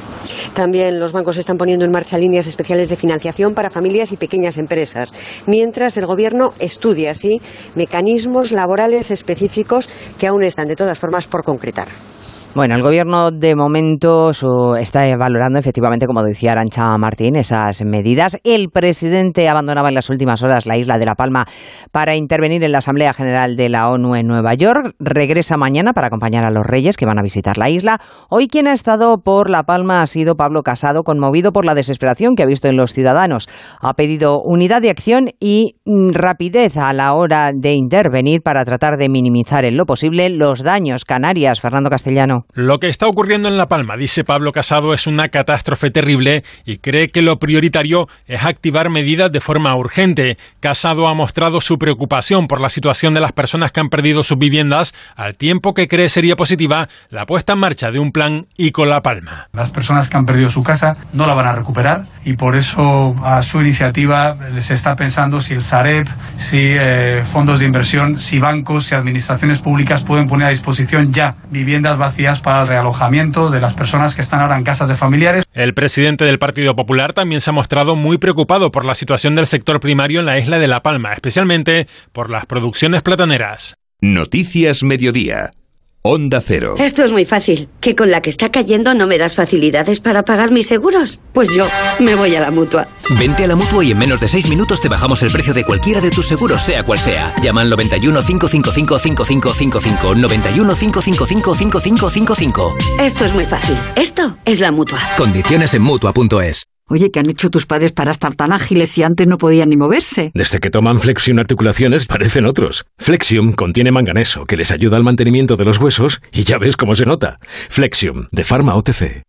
Speaker 15: También los bancos están poniendo en marcha líneas especiales de financiación para familias y pequeñas empresas, mientras el Gobierno estudia así mecanismos laborales específicos que aún están de todas formas por concretar.
Speaker 1: Bueno, el Gobierno de momento su, está valorando efectivamente, como decía Arantxa Martín, esas medidas. El presidente abandonaba en las últimas horas la isla de La Palma para intervenir en la Asamblea General de la ONU en Nueva York. Regresa mañana para acompañar a los reyes que van a visitar la isla. Hoy quien ha estado por La Palma ha sido Pablo Casado, conmovido por la desesperación que ha visto en los ciudadanos. Ha pedido unidad de acción y rapidez a la hora de intervenir para tratar de minimizar en lo posible los daños. Canarias, Fernando Castellano. Casado.
Speaker 3: Lo que está ocurriendo en La Palma, dice Pablo Casado, es una catástrofe terrible y cree que lo prioritario es activar medidas de forma urgente. Casado ha mostrado su preocupación por la situación de las personas que han perdido sus viviendas, al tiempo que cree sería positiva la puesta en marcha de un plan ICO La Palma.
Speaker 4: Las personas que han perdido su casa no la van a recuperar y por eso a su iniciativa se está pensando si el Sareb, si eh, fondos de inversión, si bancos, si administraciones públicas pueden poner a disposición ya viviendas vacías para el realojamiento de las personas que están ahora en casas de familiares.
Speaker 3: El presidente del Partido Popular también se ha mostrado muy preocupado por la situación del sector primario en la isla de La Palma, especialmente por las producciones plataneras.
Speaker 5: Noticias Mediodía. Onda Cero.
Speaker 7: Esto es muy fácil. ¿Que con la que está cayendo no me das facilidades para pagar mis seguros? Pues yo me voy a la Mutua.
Speaker 17: Vente a la Mutua y en menos de seis minutos te bajamos el precio de cualquiera de tus seguros, sea cual sea. Llama al noventa y uno, cinco cinco cinco, cinco cinco cinco cinco, noventa y uno, cinco cinco cinco, cinco cinco cinco cinco.
Speaker 7: Esto es muy fácil. Esto es la Mutua.
Speaker 17: Condiciones en Mutua punto es.
Speaker 28: Oye, ¿qué han hecho tus padres para estar tan ágiles si antes no podían ni moverse?
Speaker 9: Desde que toman Flexium Articulaciones parecen otros. Flexium contiene manganeso que les ayuda al mantenimiento de los huesos y ya ves cómo se nota. Flexium, de Pharma O T C.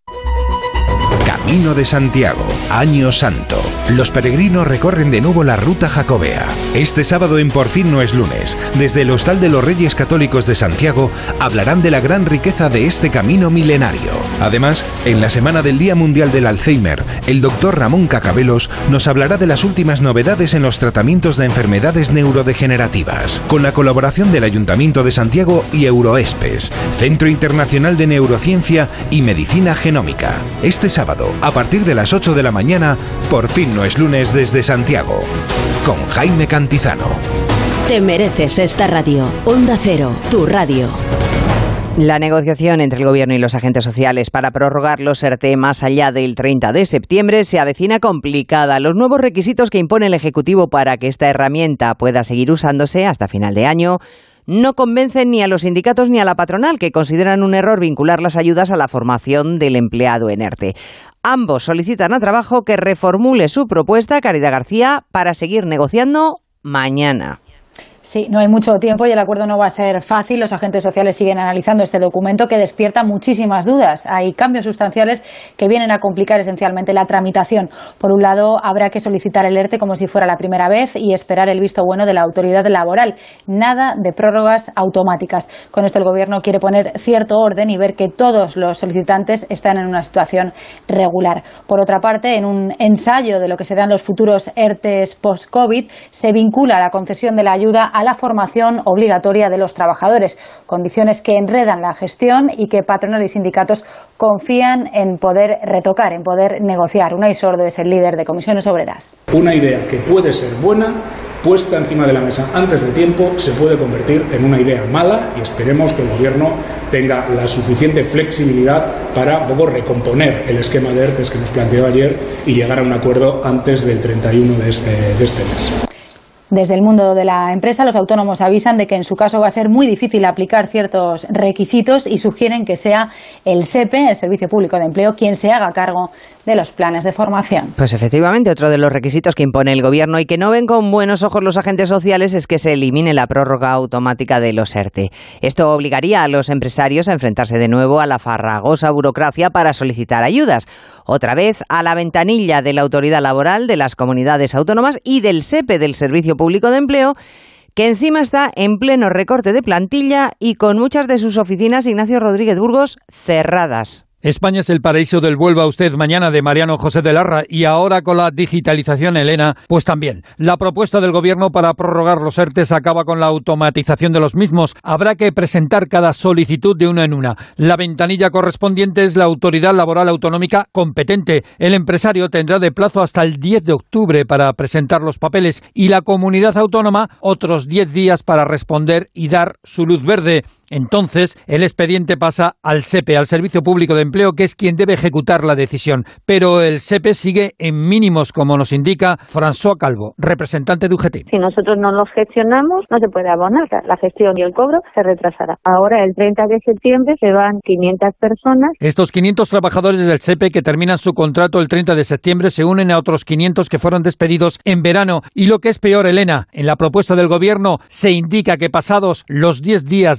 Speaker 18: Camino de Santiago, Año Santo. Los peregrinos recorren de nuevo la ruta jacobea. Este sábado en Por fin no es lunes, desde el Hostal de los Reyes Católicos de Santiago, hablarán de la gran riqueza de este camino milenario. Además, en la Semana del Día Mundial del Alzheimer, el doctor Ramón Cacabelos nos hablará de las últimas novedades en los tratamientos de enfermedades neurodegenerativas, con la colaboración del Ayuntamiento de Santiago y Euroespes, Centro Internacional de Neurociencia y Medicina Genómica. Este sábado, a partir de las ocho de la mañana, Por fin no es lunes desde Santiago, con Jaime Cantizano.
Speaker 19: Te mereces esta radio. Onda Cero, tu radio.
Speaker 1: La negociación entre el Gobierno y los agentes sociales para prorrogar los ERTE más allá del treinta de septiembre se avecina complicada. Los nuevos requisitos que impone el Ejecutivo para que esta herramienta pueda seguir usándose hasta final de año no convencen ni a los sindicatos ni a la patronal, que consideran un error vincular las ayudas a la formación del empleado en ERTE. Ambos solicitan a Trabajo que reformule su propuesta, Caridad García, para seguir negociando mañana.
Speaker 20: Sí, no hay mucho tiempo y el acuerdo no va a ser fácil. Los agentes sociales siguen analizando este documento que despierta muchísimas dudas. Hay cambios sustanciales que vienen a complicar esencialmente la tramitación. Por un lado, habrá que solicitar el ERTE como si fuera la primera vez y esperar el visto bueno de la autoridad laboral. Nada de prórrogas automáticas. Con esto el Gobierno quiere poner cierto orden y ver que todos los solicitantes están en una situación regular. Por otra parte, en un ensayo de lo que serán los futuros ERTEs post-COVID, se vincula la concesión de la ayuda a la formación obligatoria de los trabajadores, condiciones que enredan la gestión y que patronal y sindicatos confían en poder retocar, en poder negociar. Unai Sordo es el líder de Comisiones Obreras.
Speaker 21: Una idea que puede ser buena, puesta encima de la mesa antes de tiempo, se puede convertir en una idea mala y esperemos que el Gobierno tenga la suficiente flexibilidad para un poco recomponer el esquema de ERTEs que nos planteó ayer y llegar a un acuerdo antes del treinta y uno de este, de este mes.
Speaker 20: Desde el mundo de la empresa, los autónomos avisan de que en su caso va a ser muy difícil aplicar ciertos requisitos y sugieren que sea el SEPE, el Servicio Público de Empleo, quien se haga cargo de los planes de formación.
Speaker 1: Pues efectivamente, otro de los requisitos que impone el Gobierno y que no ven con buenos ojos los agentes sociales es que se elimine la prórroga automática de los ERTE. Esto obligaría a los empresarios a enfrentarse de nuevo a la farragosa burocracia para solicitar ayudas. Otra vez a la ventanilla de la Autoridad Laboral, de las comunidades autónomas y del SEPE, del Servicio Público de Empleo, que encima está en pleno recorte de plantilla y con muchas de sus oficinas, Ignacio Rodríguez Burgos, cerradas.
Speaker 22: España es el paraíso del vuelva usted mañana de Mariano José de Larra y ahora con la digitalización, Elena, pues también. La propuesta del Gobierno para prorrogar los ERTEs acaba con la automatización de los mismos. Habrá que presentar cada solicitud de una en una. La ventanilla correspondiente es la Autoridad Laboral Autonómica competente. El empresario tendrá de plazo hasta el diez de octubre para presentar los papeles y la comunidad autónoma otros diez días para responder y dar su luz verde. Entonces, el expediente pasa al SEPE, al Servicio Público de Empleo, que es quien debe ejecutar la decisión. Pero el SEPE sigue en mínimos, como nos indica François Calvo, representante de U G T.
Speaker 23: Si nosotros no los gestionamos, no se puede abonar. La gestión y el cobro se retrasará. Ahora, el treinta de septiembre, se van quinientas personas.
Speaker 22: Estos quinientos trabajadores del SEPE que terminan su contrato el treinta de septiembre se unen a otros quinientos que fueron despedidos en verano. Y lo que es peor, Elena, en la propuesta del Gobierno se indica que pasados los diez días de plazo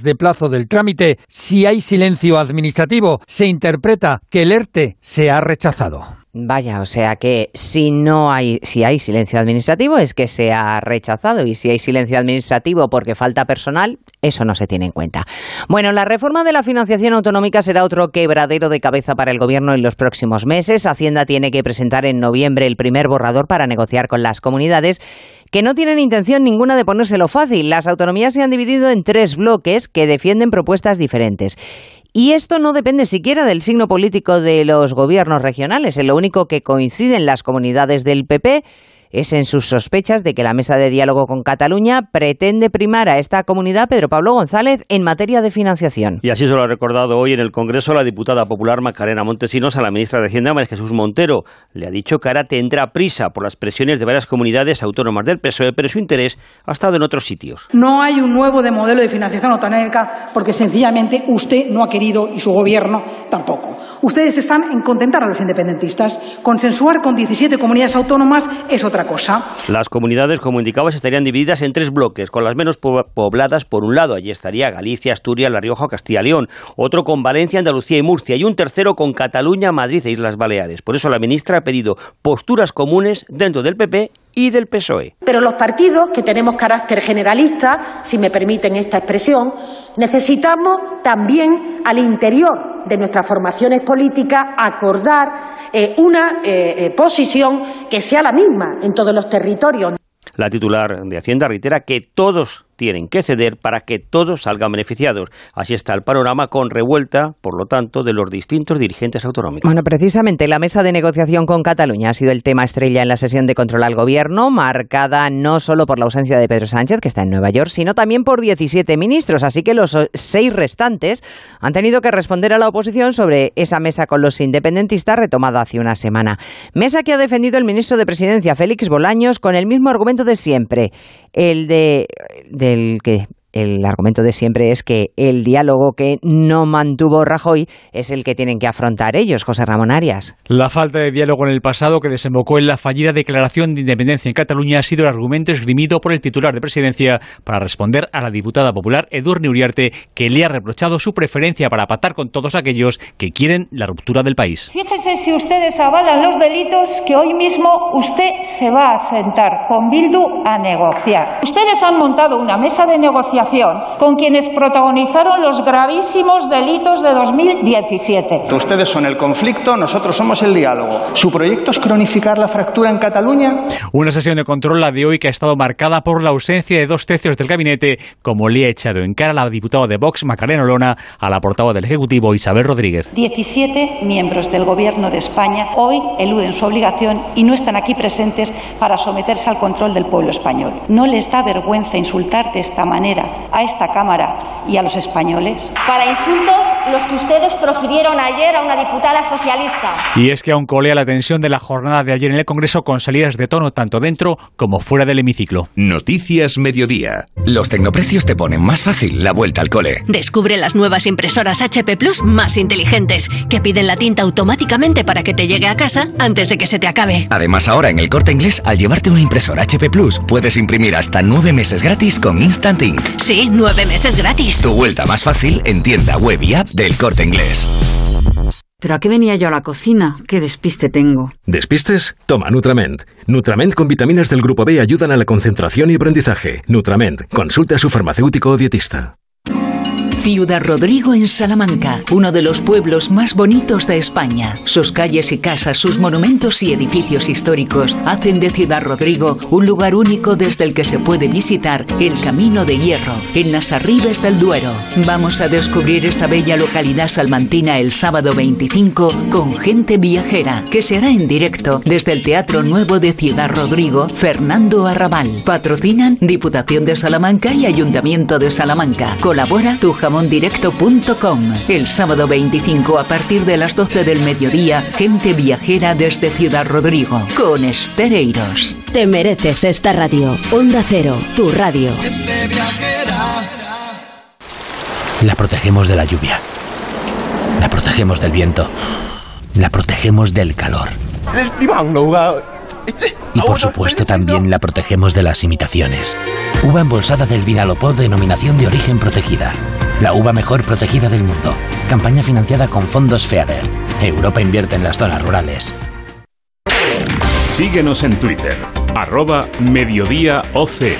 Speaker 22: plazo del trámite. Si hay silencio administrativo, se interpreta que el ERTE se ha rechazado.
Speaker 1: Vaya, o sea que si no hay, si hay silencio administrativo es que se ha rechazado, y si hay silencio administrativo porque falta personal, eso no se tiene en cuenta. Bueno, la reforma de la financiación autonómica será otro quebradero de cabeza para el Gobierno en los próximos meses. Hacienda tiene que presentar en noviembre el primer borrador para negociar con las comunidades, que no tienen intención ninguna de ponérselo fácil. Las autonomías se han dividido en tres bloques que defienden propuestas diferentes. Y esto no depende siquiera del signo político de los gobiernos regionales. En lo único que coinciden las comunidades del P P es en sus sospechas de que la mesa de diálogo con Cataluña pretende primar a esta comunidad, Pedro Pablo González, en materia de financiación.
Speaker 2: Y así se lo ha recordado hoy en el Congreso la diputada popular Macarena Montesinos a la ministra de Hacienda, María Jesús Montero. Le ha dicho que ahora tendrá prisa por las presiones de varias comunidades autónomas del P S O E, pero su interés ha estado en otros sitios.
Speaker 6: No hay un nuevo de modelo de financiación autonómica porque sencillamente usted no ha querido y su gobierno tampoco. Ustedes están en contentar a los independentistas. Consensuar con diecisiete comunidades autónomas es otra cosa.
Speaker 2: Las comunidades, como indicabas, estarían divididas en tres bloques, con las menos pobladas por un lado. Allí estaría Galicia, Asturias, La Rioja o Castilla y León. Otro con Valencia, Andalucía y Murcia. Y un tercero con Cataluña, Madrid e Islas Baleares. Por eso la ministra ha pedido posturas comunes dentro del P P y del P S O E.
Speaker 8: Pero los partidos que tenemos carácter generalista, si me permiten esta expresión, necesitamos también al interior de nuestras formaciones políticas acordar eh, una eh, posición que sea la misma en todos los territorios.
Speaker 2: La titular de Hacienda reitera que todos tienen que ceder para que todos salgan beneficiados. Así está el panorama, con revuelta, por lo tanto, de los distintos dirigentes autonómicos.
Speaker 1: Bueno, precisamente la mesa de negociación con Cataluña ha sido el tema estrella en la sesión de control al Gobierno, marcada no solo por la ausencia de Pedro Sánchez, que está en Nueva York, sino también por diecisiete ministros. Así que los seis restantes han tenido que responder a la oposición sobre esa mesa con los independentistas retomada hace una semana. Mesa que ha defendido el ministro de Presidencia, Félix Bolaños, con el mismo argumento de siempre, el de... de del que el argumento de siempre es que el diálogo que no mantuvo Rajoy es el que tienen que afrontar ellos. José Ramón Arias.
Speaker 10: La falta de diálogo en el pasado, que desembocó en la fallida declaración de independencia en Cataluña, ha sido el argumento esgrimido por el titular de Presidencia para responder a la diputada popular Edurne Uriarte, que le ha reprochado su preferencia para pactar con todos aquellos que quieren la ruptura del país.
Speaker 11: Fíjese si ustedes avalan los delitos, que hoy mismo usted se va a sentar con Bildu a negociar. Ustedes han montado una mesa de negociación con quienes protagonizaron los gravísimos delitos de dos mil diecisiete.
Speaker 24: Ustedes son el conflicto, nosotros somos el diálogo. ¿Su proyecto es cronificar la fractura en Cataluña?
Speaker 10: Una sesión de control, la de hoy, que ha estado marcada por la ausencia de dos tercios del gabinete, como le ha echado en cara la diputada de Vox, Macarena Olona, a la portavoz del Ejecutivo, Isabel Rodríguez.
Speaker 11: diecisiete miembros del Gobierno de España hoy eluden su obligación y no están aquí presentes para someterse al control del pueblo español. ¿No les da vergüenza insultar de esta manera a esta Cámara y a los españoles?
Speaker 25: Para insultos, los que ustedes profirieron ayer a una diputada socialista.
Speaker 10: Y es que aún colea la tensión de la jornada de ayer en el Congreso, con salidas de tono tanto dentro como fuera del hemiciclo.
Speaker 5: Noticias Mediodía.
Speaker 17: Los tecnoprecios te ponen más fácil la vuelta al cole.
Speaker 19: Descubre las nuevas impresoras H P Plus más inteligentes, que piden la tinta automáticamente para que te llegue a casa antes de que se te acabe.
Speaker 17: Además, ahora en El Corte Inglés, al llevarte una impresora H P Plus, puedes imprimir hasta nueve meses gratis con Instant Ink.
Speaker 19: Sí, nueve meses gratis.
Speaker 17: Tu vuelta más fácil en tienda web y app del Corte Inglés.
Speaker 26: ¿Pero a qué venía yo a la cocina? ¿Qué despiste tengo?
Speaker 9: ¿Despistes? Toma Nutrament. Nutrament con vitaminas del grupo B ayudan a la concentración y aprendizaje. Nutrament. Consulta a su farmacéutico o dietista.
Speaker 27: Ciudad Rodrigo en Salamanca, uno de los pueblos más bonitos de España. Sus calles y casas, sus monumentos y edificios históricos hacen de Ciudad Rodrigo un lugar único desde el que se puede visitar el Camino de Hierro, en las Arribes del Duero. Vamos a descubrir esta bella localidad salmantina el sábado veinticinco con Gente Viajera, que se hará en directo desde el Teatro Nuevo de Ciudad Rodrigo, Fernando Arrabal. Patrocinan Diputación de Salamanca y Ayuntamiento de Salamanca. Colabora tu jamón directo punto com. El sábado veinticinco a partir de las doce del mediodía, Gente Viajera desde Ciudad Rodrigo con Estereiros.
Speaker 19: Te mereces esta radio. Onda Cero, tu radio.
Speaker 29: La protegemos de la lluvia. La protegemos del viento. La protegemos del calor. Y por supuesto también la protegemos de las imitaciones. Uva embolsada del Vinalopó, denominación de origen protegida. La uva mejor protegida del mundo. Campaña financiada con fondos FEADER. Europa invierte en las zonas rurales.
Speaker 5: Síguenos en Twitter, arroba Mediodía O C.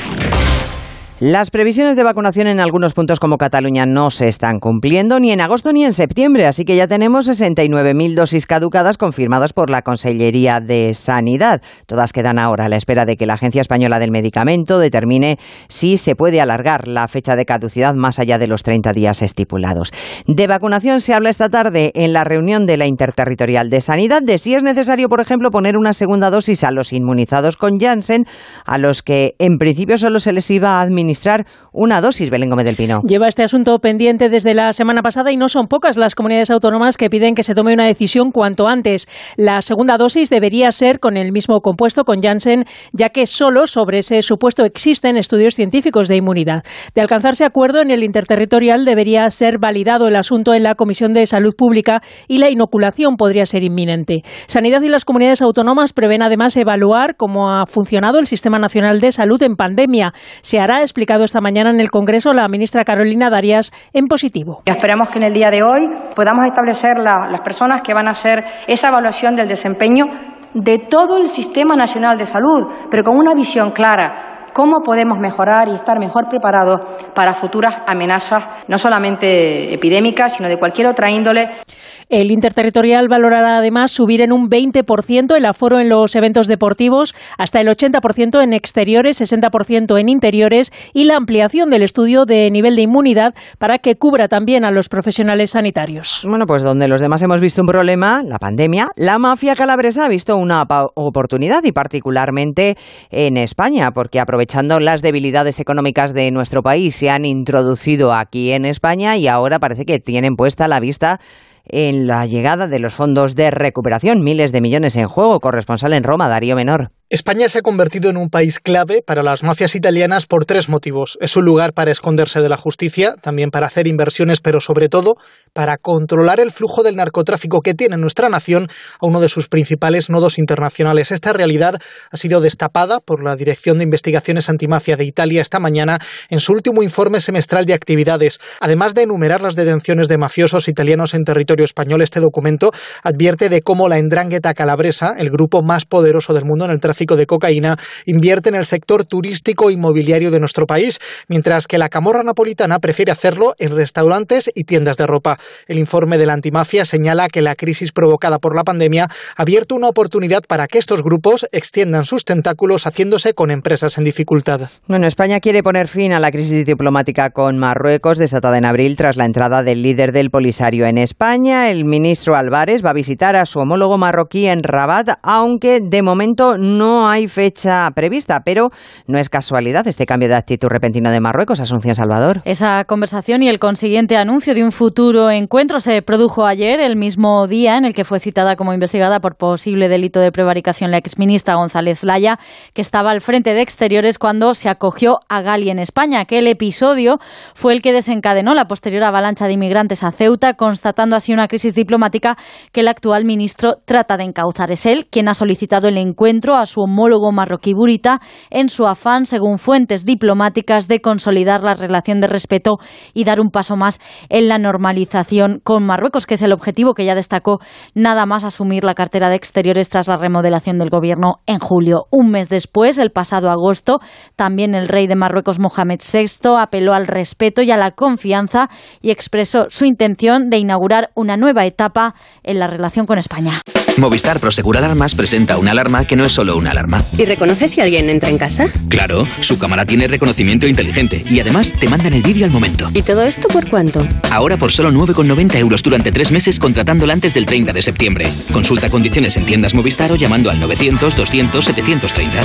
Speaker 1: Las previsiones de vacunación en algunos puntos como Cataluña no se están cumpliendo ni en agosto ni en septiembre, así que ya tenemos sesenta y nueve mil dosis caducadas confirmadas por la Consellería de Sanidad. Todas quedan ahora a la espera de que la Agencia Española del Medicamento determine si se puede alargar la fecha de caducidad más allá de los treinta días estipulados. De vacunación se habla esta tarde en la reunión de la Interterritorial de Sanidad de si es necesario, por ejemplo, poner una segunda dosis a los inmunizados con Janssen, a los que en principio solo se les iba a administrar administrar una dosis. Belén Gómez del Pino.
Speaker 3: Lleva este asunto pendiente desde la semana pasada y no son pocas las comunidades autónomas que piden que se tome una decisión cuanto antes. La segunda dosis debería ser con el mismo compuesto, con Janssen, ya que solo sobre ese supuesto existen estudios científicos de inmunidad. De alcanzarse acuerdo en el Interterritorial, debería ser validado el asunto en la Comisión de Salud Pública y la inoculación podría ser inminente. Sanidad y las comunidades autónomas prevén además evaluar cómo ha funcionado el Sistema Nacional de Salud en pandemia. Se hará, explicado esta mañana en el Congreso la ministra Carolina Darias, en positivo.
Speaker 4: Esperamos que en el día de hoy podamos establecer la, las personas que van a hacer esa evaluación del desempeño de todo el Sistema Nacional de Salud, pero con una visión clara. Cómo podemos mejorar y estar mejor preparados para futuras amenazas, no solamente epidémicas, sino de cualquier otra índole.
Speaker 3: El Interterritorial valorará además subir en un veinte por ciento el aforo en los eventos deportivos, hasta el ochenta por ciento en exteriores, sesenta por ciento en interiores y la ampliación del estudio de nivel de inmunidad para que cubra también a los profesionales sanitarios.
Speaker 1: Bueno, pues donde los demás hemos visto un problema, la pandemia, la mafia calabresa ha visto una oportunidad y particularmente en España, porque aprovechando las debilidades económicas de nuestro país se han introducido aquí en España y ahora parece que tienen puesta la vista en la llegada de los fondos de recuperación, miles de millones en juego. Corresponsal en Roma, Darío Menor.
Speaker 7: España se ha convertido en un país clave para las mafias italianas por tres motivos. Es un lugar para esconderse de la justicia, también para hacer inversiones, pero sobre todo para controlar el flujo del narcotráfico que tiene nuestra nación a uno de sus principales nodos internacionales. Esta realidad ha sido destapada por la Dirección de Investigaciones Antimafia de Italia esta mañana en su último informe semestral de actividades. Además de enumerar las detenciones de mafiosos italianos en territorio español, este documento advierte de cómo la 'Ndrangheta calabresa, el grupo más poderoso del mundo en el tráfico de cocaína, invierte en el sector turístico inmobiliario de nuestro país, mientras que la camorra napolitana prefiere hacerlo en restaurantes y tiendas de ropa. El informe de la antimafia señala que la crisis provocada por la pandemia ha abierto una oportunidad para que estos grupos extiendan sus tentáculos haciéndose con empresas en dificultad.
Speaker 1: Bueno, España quiere poner fin a la crisis diplomática con Marruecos, desatada en abril tras la entrada del líder del Polisario en España. El ministro Álvarez va a visitar a su homólogo marroquí en Rabat, aunque de momento no No hay fecha prevista, pero no es casualidad este cambio de actitud repentino de Marruecos. Asunción Salvador.
Speaker 12: Esa conversación y el consiguiente anuncio de un futuro encuentro se produjo ayer, el mismo día en el que fue citada como investigada por posible delito de prevaricación la exministra González Laya, que estaba al frente de Exteriores cuando se acogió a Gali en España. Aquel episodio fue el que desencadenó la posterior avalancha de inmigrantes a Ceuta, constatando así una crisis diplomática que el actual ministro trata de encauzar. Es él quien ha solicitado el encuentro a su homólogo marroquí Burita en su afán, según fuentes diplomáticas, de consolidar la relación de respeto y dar un paso más en la normalización con Marruecos, que es el objetivo que ya destacó nada más asumir la cartera de Exteriores tras la remodelación del gobierno en julio. Un mes después, el pasado agosto, también el rey de Marruecos, Mohamed sexto, apeló al respeto y a la confianza y expresó su intención de inaugurar una nueva etapa en la relación con España.
Speaker 13: Movistar Prosegur Alarmas presenta una alarma que no es solo una alarma.
Speaker 14: ¿Y reconoce si alguien entra en casa?
Speaker 13: Claro, su cámara tiene reconocimiento inteligente y además te mandan el vídeo al momento.
Speaker 14: ¿Y todo esto por cuánto?
Speaker 13: Ahora por solo nueve con noventa euros durante tres meses contratándola antes del treinta de septiembre. Consulta condiciones en tiendas Movistar o llamando al novecientos, doscientos, setecientos treinta.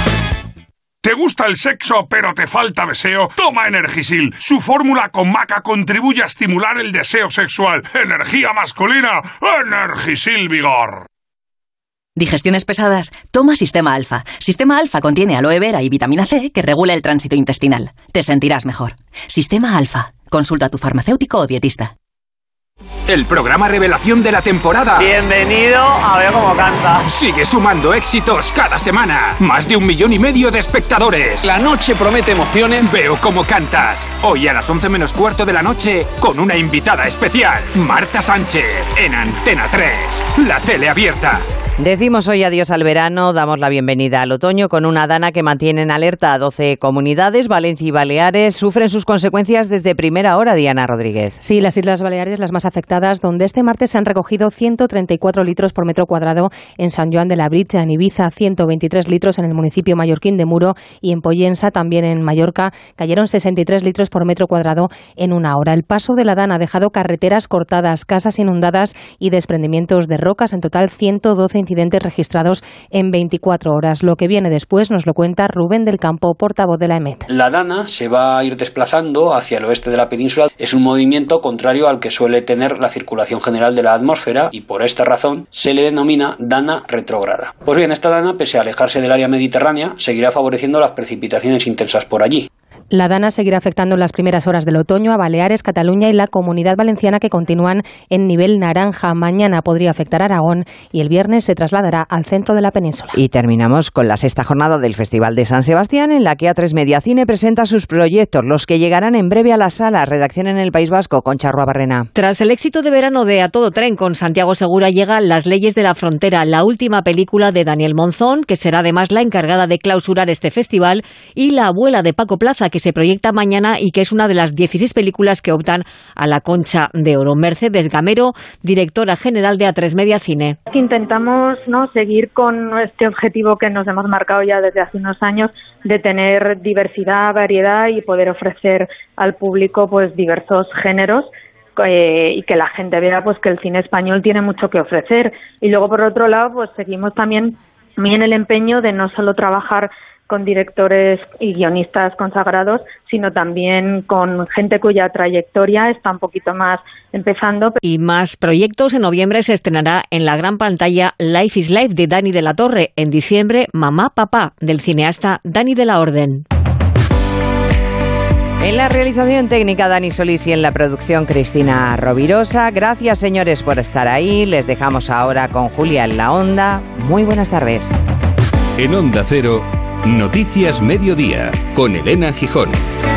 Speaker 15: ¿Te gusta el sexo pero te falta deseo? Toma Energisil. Su fórmula con maca contribuye a estimular el deseo sexual. Energía masculina. Energisil Vigor.
Speaker 16: ¿Digestiones pesadas? Toma Sistema Alfa. Sistema Alfa contiene aloe vera y vitamina C que regula el tránsito intestinal. Te sentirás mejor. Sistema Alfa. Consulta a tu farmacéutico o dietista.
Speaker 2: El programa revelación de la temporada.
Speaker 6: Bienvenido a ver cómo canta.
Speaker 2: Sigue sumando éxitos cada semana. Más de un millón y medio de espectadores.
Speaker 6: La noche promete emociones.
Speaker 2: Veo cómo cantas. Hoy a las once menos cuarto de la noche con una invitada especial. Marta Sánchez en Antena tres. La tele abierta.
Speaker 1: Decimos hoy adiós al verano, damos la bienvenida al otoño con una dana que mantiene en alerta a doce comunidades. Valencia y Baleares sufren sus consecuencias desde primera hora, Diana Rodríguez.
Speaker 8: Sí, las Islas Baleares las más afectadas, donde este martes se han recogido ciento treinta y cuatro litros por metro cuadrado en San Joan de la Britja, en Ibiza, ciento veintitrés litros en el municipio mallorquín de Muro y en Pollensa, también en Mallorca, cayeron sesenta y tres litros por metro cuadrado en una hora. El paso de la dana ha dejado carreteras cortadas, casas inundadas y desprendimientos de rocas, en total ciento doce incidentes registrados en veinticuatro horas. Lo que viene después nos lo cuenta Rubén del Campo, portavoz de la E M E T.
Speaker 18: La dana se va a ir desplazando hacia el oeste de la península. Es un movimiento contrario al que suele tener la circulación general de la atmósfera y por esta razón se le denomina dana retrógrada. Pues bien, esta dana, pese a alejarse del área mediterránea, seguirá favoreciendo las precipitaciones intensas por allí.
Speaker 8: La dana seguirá afectando en las primeras horas del otoño a Baleares, Cataluña y la Comunidad Valenciana, que continúan en nivel naranja. Mañana podría afectar a Aragón y el viernes se trasladará al centro de la península.
Speaker 1: Y terminamos con la sexta jornada del Festival de San Sebastián, en la que A tres Media Cine presenta sus proyectos, los que llegarán en breve a las salas. Redacción en el País Vasco, Concha Ruabarrena.
Speaker 20: Tras el éxito de verano de A Todo Tren con Santiago Segura, llega Las Leyes de la Frontera, la última película de Daniel Monzón, que será además la encargada de clausurar este festival, y La abuela de Paco Plaza, que se proyecta mañana y que es una de las dieciséis películas que optan a la Concha de Oro. Mercedes Gamero, directora general de A tres Media Cine.
Speaker 21: Intentamos, ¿no?, seguir con este objetivo que nos hemos marcado ya desde hace unos años de tener diversidad, variedad y poder ofrecer al público pues diversos géneros. Eh, y que la gente vea pues que el cine español tiene mucho que ofrecer. Y luego, por otro lado, pues seguimos también muy en el empeño de no solo trabajar con directores y guionistas consagrados, sino también con gente cuya trayectoria está un poquito más empezando.
Speaker 20: Y más proyectos. En noviembre se estrenará en la gran pantalla Life is Life de Dani de la Torre. En diciembre, Mamá Papá del cineasta Dani de la Orden.
Speaker 1: En la realización técnica, Dani Solís, y en la producción, Cristina Rovirosa. Gracias, señores, por estar ahí. Les dejamos ahora con Julia en la Onda. Muy buenas tardes.
Speaker 22: En Onda Cero, Noticias Mediodía, con Elena Gijón.